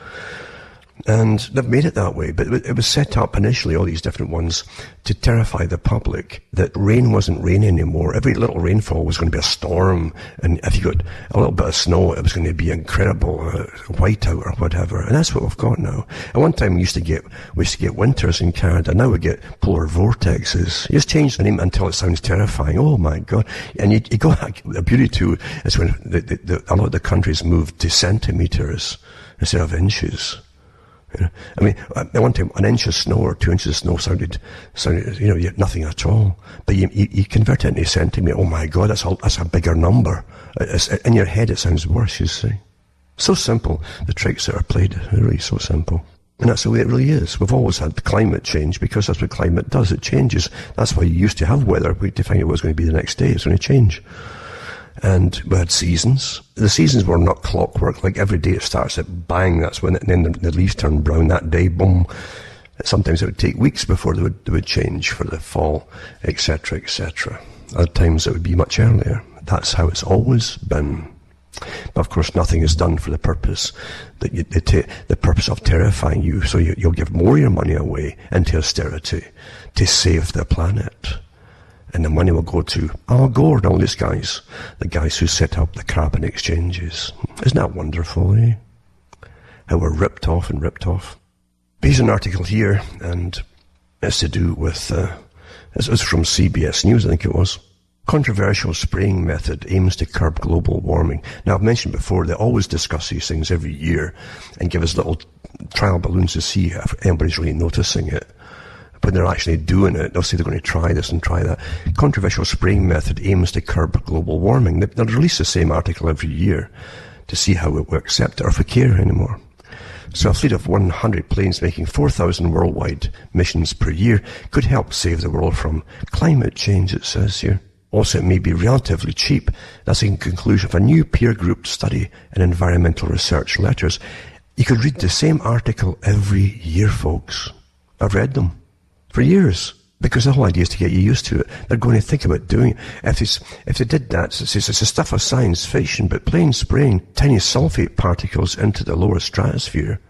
And they've made it that way, but it was set up initially, all these different ones, to terrify the public that rain wasn't rain anymore. Every little rainfall was going to be a storm, and if you got a little bit of snow, it was going to be incredible, uh, whiteout or whatever. And that's what we've got now. At one time, we used to get we used to get winters in Canada. Now we get polar vortexes. You just change the name until it sounds terrifying. Oh my God! And you, you got the beauty too is when the, the, the, a lot of the countries moved to centimeters instead of inches. You know, I mean, at one time, an inch of snow or two inches of snow sounded, sounded, you know, nothing at all. But you, you, you convert it into a centimetre. Oh my God, that's a, that's a bigger number. It's, in your head, it sounds worse, you see. So simple, the tricks that are played, they're really so simple. And that's the way it really is. We've always had climate change because that's what climate does. It changes. That's why you used to have weather. We defined it was going to be the next day. It's going to change. And we had seasons. The seasons were not clockwork. Like every day it starts at bang, that's when it, and then the, the leaves turn brown that day, boom. Sometimes it would take weeks before they would, they would change for the fall, et cetera, et cetera. Other times it would be much earlier. That's how it's always been. But of course nothing is done for the purpose that you, the, te- the purpose of terrifying you, so you, you'll give more of your money away into austerity to save the planet. And the money will go to Al Gore and all these guys, the guys who set up the carbon exchanges. Isn't that wonderful, eh? How we're ripped off and ripped off. Here's an article here, and it's to do with, uh, this was from C B S News, I think it was. Controversial spraying method aims to curb global warming. Now, I've mentioned before, they always discuss these things every year and give us little trial balloons to see if anybody's really noticing it. When they're actually doing it, they'll say they're going to try this and try that. Controversial spraying method aims to curb global warming. They'll release the same article every year to see how we accept it or if we care anymore. So a fleet of one hundred planes making four thousand worldwide missions per year could help save the world from climate change, it says here. Also, it may be relatively cheap. That's in conclusion of a new peer-grouped study in Environmental Research Letters. You could read the same article every year, folks. I've read them. For years, because the whole idea is to get you used to it. They're going to think about doing it. If, it's, if they did that, it's, it's, it's a stuff of science fiction, but plain spraying tiny sulfate particles into the lower stratosphere,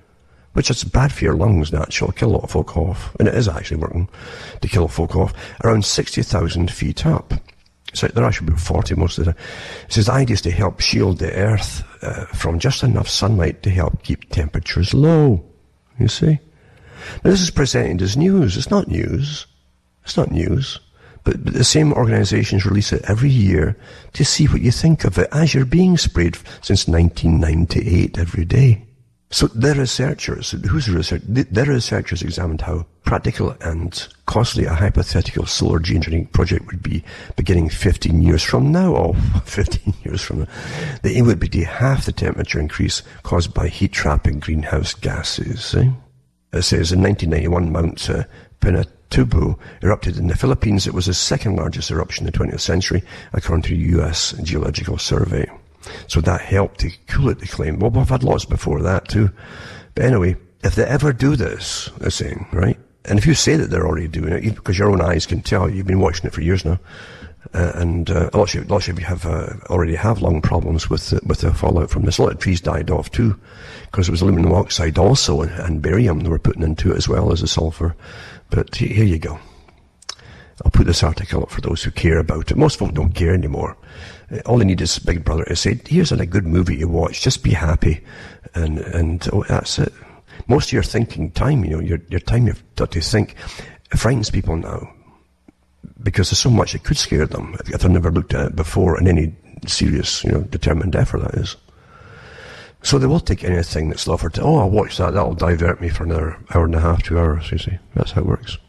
which is bad for your lungs, naturally, kill a lot of folk off, and it is actually working to kill folk off, around sixty thousand feet up. So they're actually about forty most of the time. It says the idea is to help shield the earth uh, from just enough sunlight to help keep temperatures low. You see? Now this is presented as news. It's not news. It's not news. But, but the same organizations release it every year to see what you think of it as you're being sprayed since nineteen ninety-eight every day. So their researchers, who's the research? Their researchers examined how practical and costly a hypothetical solar geoengineering project would be beginning fifteen years from now. Oh, fifteen years from now. The aim would be to half the temperature increase caused by heat-trapping greenhouse gases. See? It says in nineteen ninety-one, Mount uh, Pinatubo erupted in the Philippines. It was the second largest eruption in the twentieth century, according to the U S Geological Survey. So that helped to cool it, they claim. Well, we've had lots before that too. But anyway, if they ever do this, they're saying, right? And if you say that they're already doing it, because your own eyes can tell, you've been watching it for years now, uh, and uh, lots of lots of you have uh, already have lung problems with the, with the fallout from this. A lot of trees died off too, because it was aluminum oxide also, and, and barium they were putting into it as well as the sulfur. But here you go. I'll put this article up for those who care about it. Most folk don't care anymore. All they need is Big Brother to say, here's a good movie to watch, just be happy. And, and oh, that's it. Most of your thinking time, you know, your, your time you've got to think, frightens people now. Because there's so much that could scare them if they've never looked at it before in any serious, you know, determined effort, that is. So they will take anything that's offered to, oh, I'll watch that, that'll divert me for another hour and a half, two hours, you see. That's how it works.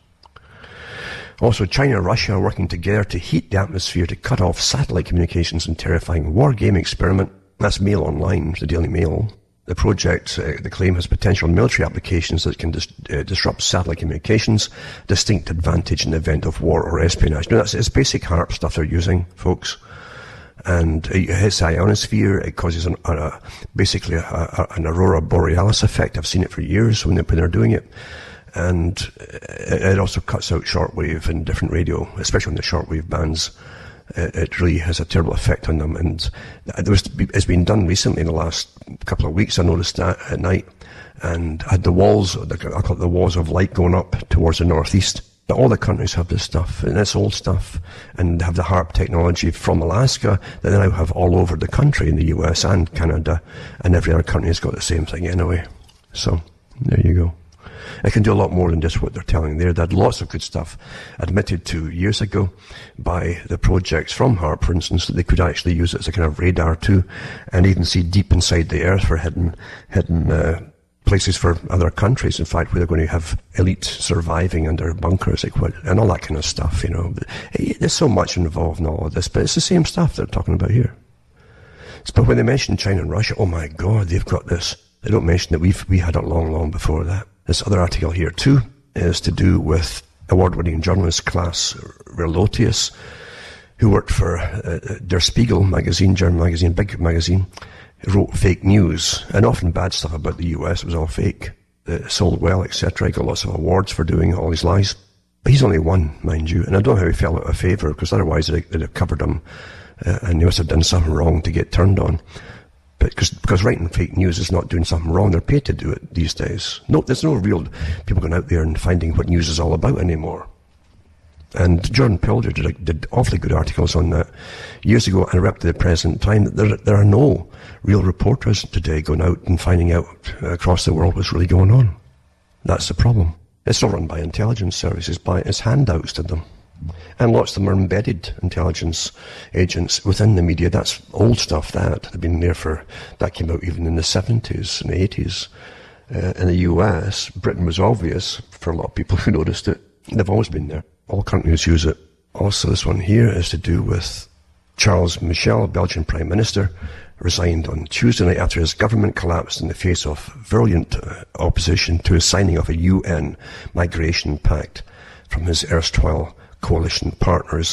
Also, China and Russia are working together to heat the atmosphere to cut off satellite communications in terrifying war game experiment. That's Mail Online, the Daily Mail. The project, uh, the claim, has potential military applications that can dis- uh, disrupt satellite communications, distinct advantage in the event of war or espionage. Now, that's it's basic HAARP stuff they're using, folks. And it hits the ionosphere. It causes an, a, basically a, a, an aurora borealis effect. I've seen it for years when, they, when they're doing it. And it also cuts out shortwave and different radio, especially on the shortwave bands. It really has a terrible effect on them. And there was, it's been done recently in the last couple of weeks. I noticed that at night, and I had the walls, I call it the walls of light going up towards the northeast. But all the countries have this stuff, and it's old stuff, and have the HAARP technology from Alaska that they now have all over the country in the U S and Canada, and every other country has got the same thing anyway. So there you go. It can do a lot more than just what they're telling there. They had lots of good stuff admitted to years ago by the projects from HAARP, for instance, that they could actually use it as a kind of radar too, and even see deep inside the earth for hidden, hidden uh, places for other countries, in fact, where they're going to have elite surviving under bunkers, like what, and all that kind of stuff, you know. There's so much involved in all of this, but it's the same stuff they're talking about here. But when they mention China and Russia, oh my God, they've got this. They don't mention that we've we had it long, long before that. This other article here too is to do with award-winning journalist Klaas Relotius, who worked for uh, Der Spiegel magazine, German magazine, big magazine, wrote fake news, and often bad stuff about the U S. It was all fake. It sold well, et cetera. He got lots of awards for doing all these lies. But he's only one, mind you, and I don't know how he fell out of favour, because otherwise they'd, they'd have covered him, uh, and he must have done something wrong to get turned on. But because, because writing fake news is not doing something wrong, they're paid to do it these days. No, there's no real people going out there and finding what news is all about anymore. And Jordan Pilger did, did awfully good articles on that years ago, and up to the present time, there, there are no real reporters today going out and finding out across the world what's really going on. That's the problem. It's all run by intelligence services, by its handouts to them. And lots of them are embedded intelligence agents within the media. That's old stuff, that. They've been there for, that came out even in the seventies and the eighties. Uh, in the U S, Britain was obvious for a lot of people who noticed it. They've always been there. All countries use it. Also, this one here is to do with Charles Michel, Belgian Prime Minister, resigned on Tuesday night after his government collapsed in the face of virulent uh, opposition to his signing of a U N migration pact from his erstwhile coalition partners.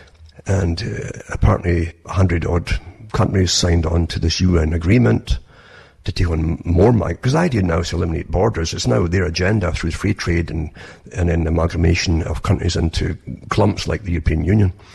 And uh, apparently a hundred odd countries signed on to this U N agreement to take on more migrants. Because the idea now is to eliminate borders. It's now their agenda through free trade and, and then amalgamation of countries into clumps like the European Union.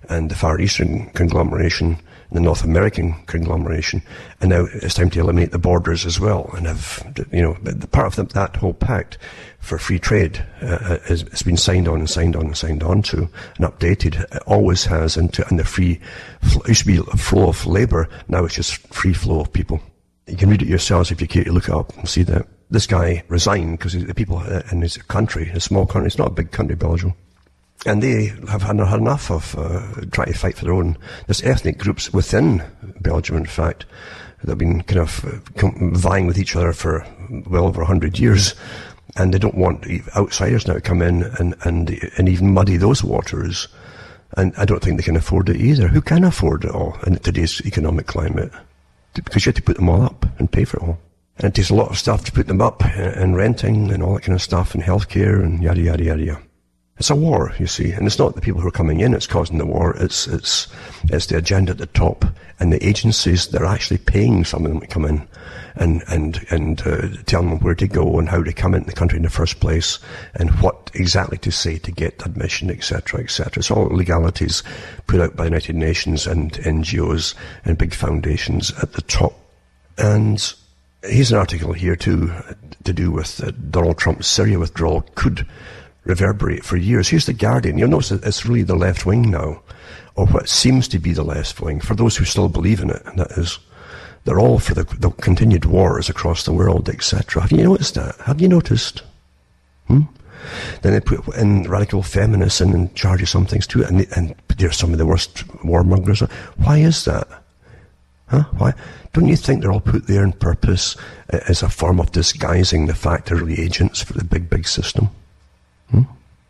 and the Far Eastern conglomeration, the North American conglomeration, and now it's time to eliminate the borders as well, and have, you know, part of the, that whole pact for free trade uh, has, has been signed on and signed on and signed on to, and updated. It always has, into, and the free, it used to be a flow of labour, now it's just free flow of people. You can read it yourselves if you care to look it up and see that. This guy resigned because the people in his country, a small country, it's not a big country, Belgium, and they have had enough of uh, trying to fight for their own. There's ethnic groups within Belgium, in fact, that have been kind of uh, vying with each other for well over a hundred years, and they don't want outsiders now to come in and, and, and even muddy those waters. And I don't think they can afford it either. Who can afford it all in today's economic climate? Because you have to put them all up and pay for it all. And it takes a lot of stuff to put them up, and renting and all that kind of stuff, and healthcare and yada, yada, yada, yada. It's a war, you see, and it's not the people who are coming in that's causing the war. It's it's it's the agenda at the top, and the agencies that are actually paying some of them to come in and and and uh, telling them where to go and how to come into the country in the first place, and what exactly to say to get admission, et cetera, et cetera. It's all legalities put out by the United Nations and N G Os and big foundations at the top. And here's an article here too to do with uh, Donald Trump's Syria withdrawal could reverberate for years. Here's the Guardian. You'll notice that it's really the left wing now, or what seems to be the left wing, for those who still believe in it, and that is, they're all for the, the continued wars across the world, et cetera. Have you noticed that? Have you noticed? Hmm? Then they put in radical feminists and in charge of some things too, and, they, and they're some of the worst warmongers. Why is that? Huh? Why? Don't you think they're all put there on purpose uh, as a form of disguising the fact they're really agents for the big, big system? Hmm?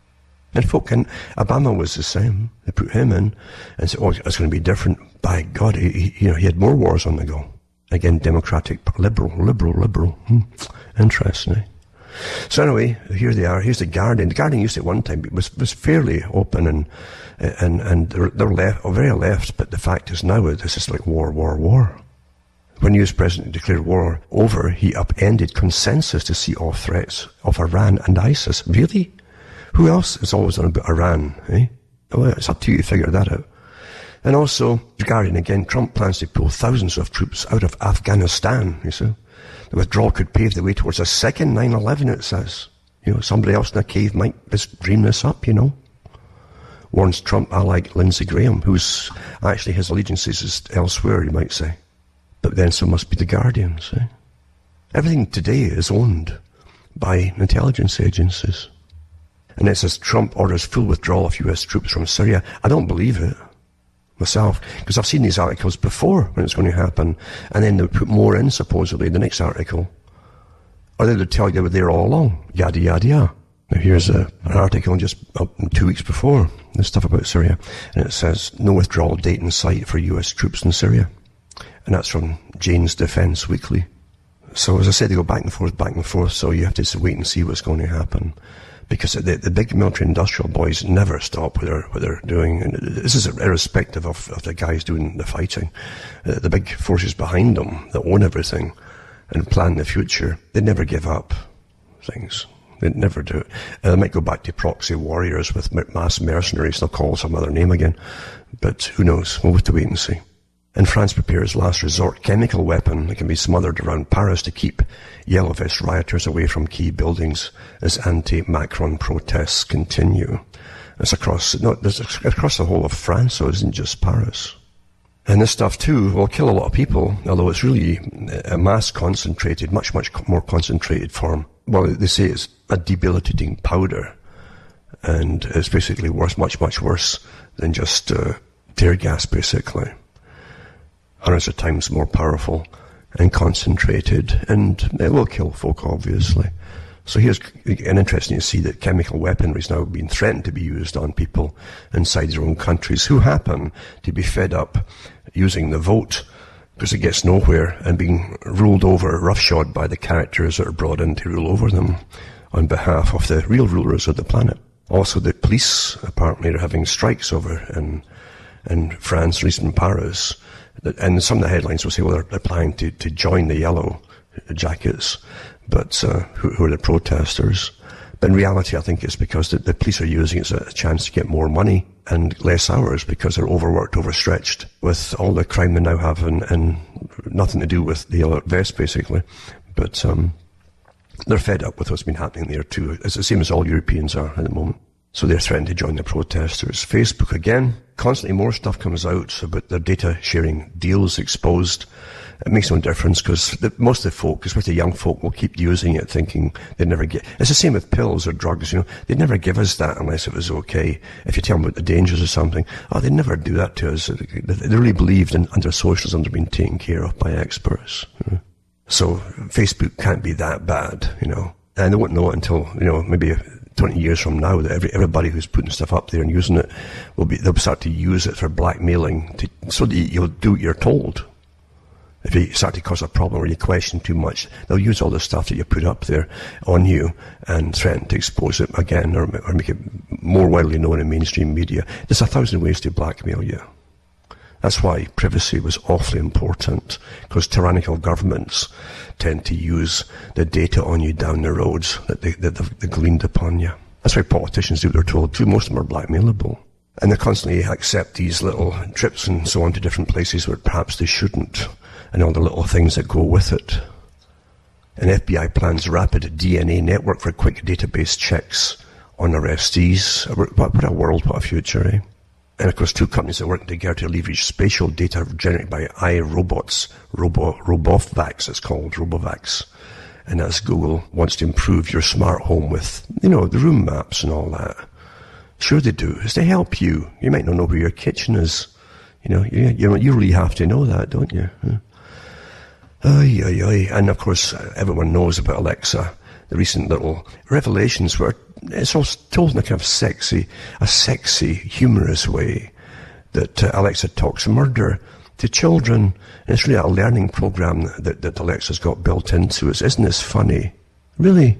And folk, and Obama was the same. They put him in and said, oh, it's going to be different. By God, he, he, you know, he had more wars on the go. Again, democratic, liberal, liberal, liberal. Hmm. Interesting, eh? So anyway, here they are. Here's the Guardian. The Guardian used to at one time, it was, was fairly open and, and, and they're, they're left, or very left, but the fact is now this is like war, war, war. When the U S president declared war over, he upended consensus to see off threats of Iran and ISIS. Really? Who else is always on about Iran, eh? Well, it's up to you to figure that out. And also, regarding again, Trump plans to pull thousands of troops out of Afghanistan, you see. The withdrawal could pave the way towards a second nine eleven, it says. You know, somebody else in a cave might just dream this up, you know. Warns Trump ally Lindsey Graham, who's actually his allegiances is elsewhere, you might say. But then so must be the Guardians, eh? Everything today is owned by intelligence agencies. And it says Trump orders full withdrawal of U S troops from Syria. I don't believe it myself, because I've seen these articles before when it's going to happen, and then they put more in, supposedly, in the next article. Or they would tell you they were there all along, yada, yada, yada. Now here's a, an article just uh, two weeks before, this stuff about Syria, and it says, no withdrawal date in sight for U S troops in Syria. And that's from Jane's Defence Weekly. So as I said, they go back and forth, back and forth, so you have to wait and see what's going to happen. Because the, the big military industrial boys never stop what they're, what they're doing. And this is irrespective of, of the guys doing the fighting. Uh, the big forces behind them that own everything and plan the future, they never give up things. They never do it. Uh, they might go back to proxy warriors with mass mercenaries. They'll call some other name again. But who knows? We'll have to wait and see. And France prepares last resort chemical weapon that can be smothered around Paris to keep yellow vest rioters away from key buildings as anti-Macron protests continue. It's across, no, it's across the whole of France, so it isn't just Paris. And this stuff too will kill a lot of people, although it's really a mass concentrated, much, much more concentrated form. Well, they say it's a debilitating powder, and it's basically worse, much, much worse than just uh, tear gas, basically. Hundreds of times more powerful and concentrated, and it will kill folk, obviously. So here's an interesting to see that chemical weaponry is now being threatened to be used on people inside their own countries who happen to be fed up using the vote because it gets nowhere and being ruled over, roughshod by the characters that are brought in to rule over them on behalf of the real rulers of the planet. Also, the police apparently are having strikes over in, in France, at least in Paris. And some of the headlines will say, well, they're, they're planning to, to join the yellow jackets, but uh, who, who are the protesters. But in reality, I think it's because the, the police are using it as a chance to get more money and less hours because they're overworked, overstretched with all the crime they now have and, and nothing to do with the alert vest, basically. But um, they're fed up with what's been happening there too. It's the same as all Europeans are at the moment. So they're threatening to join the protesters. Facebook again, constantly more stuff comes out about their data sharing deals exposed. It makes no difference because most of the folk, especially young folk, will keep using it thinking they'd never get. It's the same with pills or drugs, you know. They'd never give us that unless it was okay. If you tell them about the dangers or something, oh, they'd never do that to us. They really believed in under socialism they're being taken care of by experts. You know? So Facebook can't be that bad, you know. And they won't know it until, you know, maybe twenty years from now, that every, everybody who's putting stuff up there and using it will be, they'll start to use it for blackmailing to, so that you'll do what you're told. If you start to cause a problem or you question too much, they'll use all the stuff that you put up there on you and threaten to expose it again or, or make it more widely known in mainstream media. There's a thousand ways to blackmail you. That's why privacy was awfully important, because tyrannical governments tend to use the data on you down the roads that they, that they've, they've gleaned upon you. That's why politicians do what they're told too. Most of them are blackmailable. And they constantly accept these little trips and so on to different places where perhaps they shouldn't, and all the little things that go with it. And F B I plans rapid D N A network for quick database checks on arrestees. What a world, what a future, eh? And of course, two companies are working together to leverage spatial data generated by iRobots, Robo, Robovax, it's called, Robovax. And as Google wants to improve your smart home with, you know, the room maps and all that. Sure they do. It's to help you. You might not know where your kitchen is. You know, you, you, you really have to know that, don't you? Ay, ay, ay. And of course, everyone knows about Alexa. The recent little revelations were, it's all told in a kind of sexy, a sexy, humorous way that uh, Alexa talks murder to children. And it's really a learning program that, that Alexa's got built into it. Isn't this funny? Really?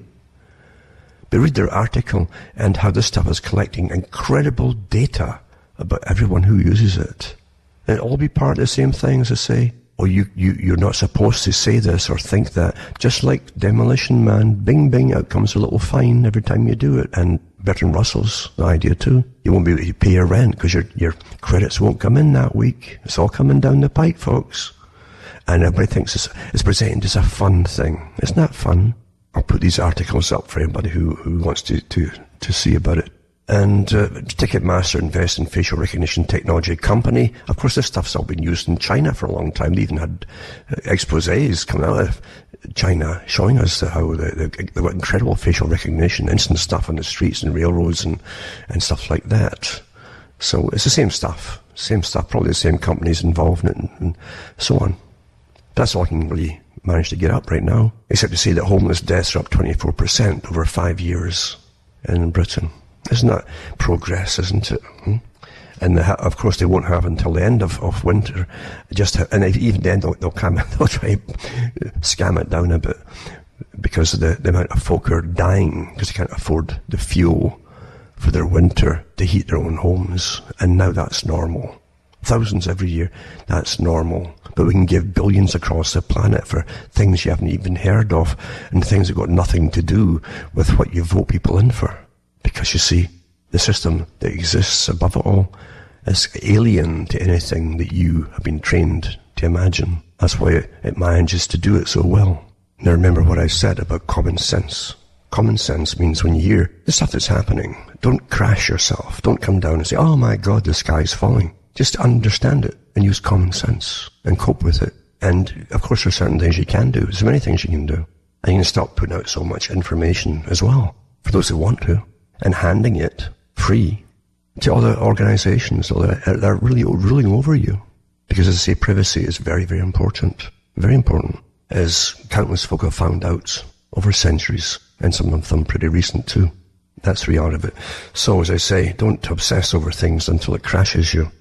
But read their article and how this stuff is collecting incredible data about everyone who uses it. And it'll all be part of the same thing, as I say. Or you, you, you're not supposed to say this or think that. Just like Demolition Man, bing, bing, out comes a little fine every time you do it. And Bertrand Russell's the idea too. You won't be able to pay your rent because your, your credits won't come in that week. It's all coming down the pike, folks. And everybody thinks it's, it's presented as a fun thing. It's not fun. I'll put these articles up for anybody who, who wants to, to, to see about it. And uh, Ticketmaster invests in facial recognition technology company. Of course, this stuff's all been used in China for a long time. They even had uh, exposés coming out of China showing us how they've got incredible facial recognition, instant stuff on the streets and railroads and, and stuff like that. So it's the same stuff, same stuff, probably the same companies involved in it and, and so on. That's all I can really manage to get up right now, except to say that homeless deaths are up twenty-four percent over five years in Britain. Isn't that progress, isn't it? Hmm? And ha- of course they won't have until the end of, of winter. Just ha- and even then they'll, they'll, come, they'll try to scam it down a bit because of the, the amount of folk are dying because they can't afford the fuel for their winter to heat their own homes. And now that's normal. Thousands every year, that's normal. But we can give billions across the planet for things you haven't even heard of and things that got nothing to do with what you vote people in for. Because you see, the system that exists above it all is alien to anything that you have been trained to imagine. That's why it, it manages to do it so well. Now remember what I said about common sense. Common sense means when you hear the stuff that's happening, don't crash yourself. Don't come down and say, oh my God, the sky's falling. Just understand it and use common sense and cope with it. And of course there's certain things you can do. There's many things you can do. And you can stop putting out so much information as well, for those who want to. And handing it free to other organizations that are really ruling over you. Because as I say, privacy is very, very important. Very important. As countless folk have found out over centuries, and some of them pretty recent too. That's the reality of it. So as I say, don't obsess over things until it crashes you.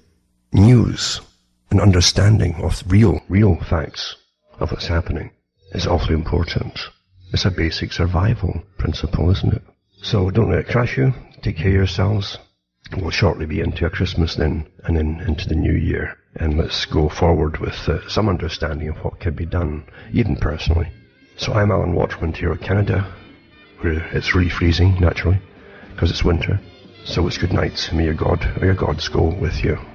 News and understanding of real, real facts of what's happening is awfully important. It's a basic survival principle, isn't it? So don't let it crash you. Take care of yourselves. We'll shortly be into a Christmas then, and then into the new year. And let's go forward with uh, some understanding of what can be done, even personally. So I'm Alan Watt from Ontario, Canada, where it's really freezing, naturally, because it's winter. So it's good night. May your God or your gods go with you.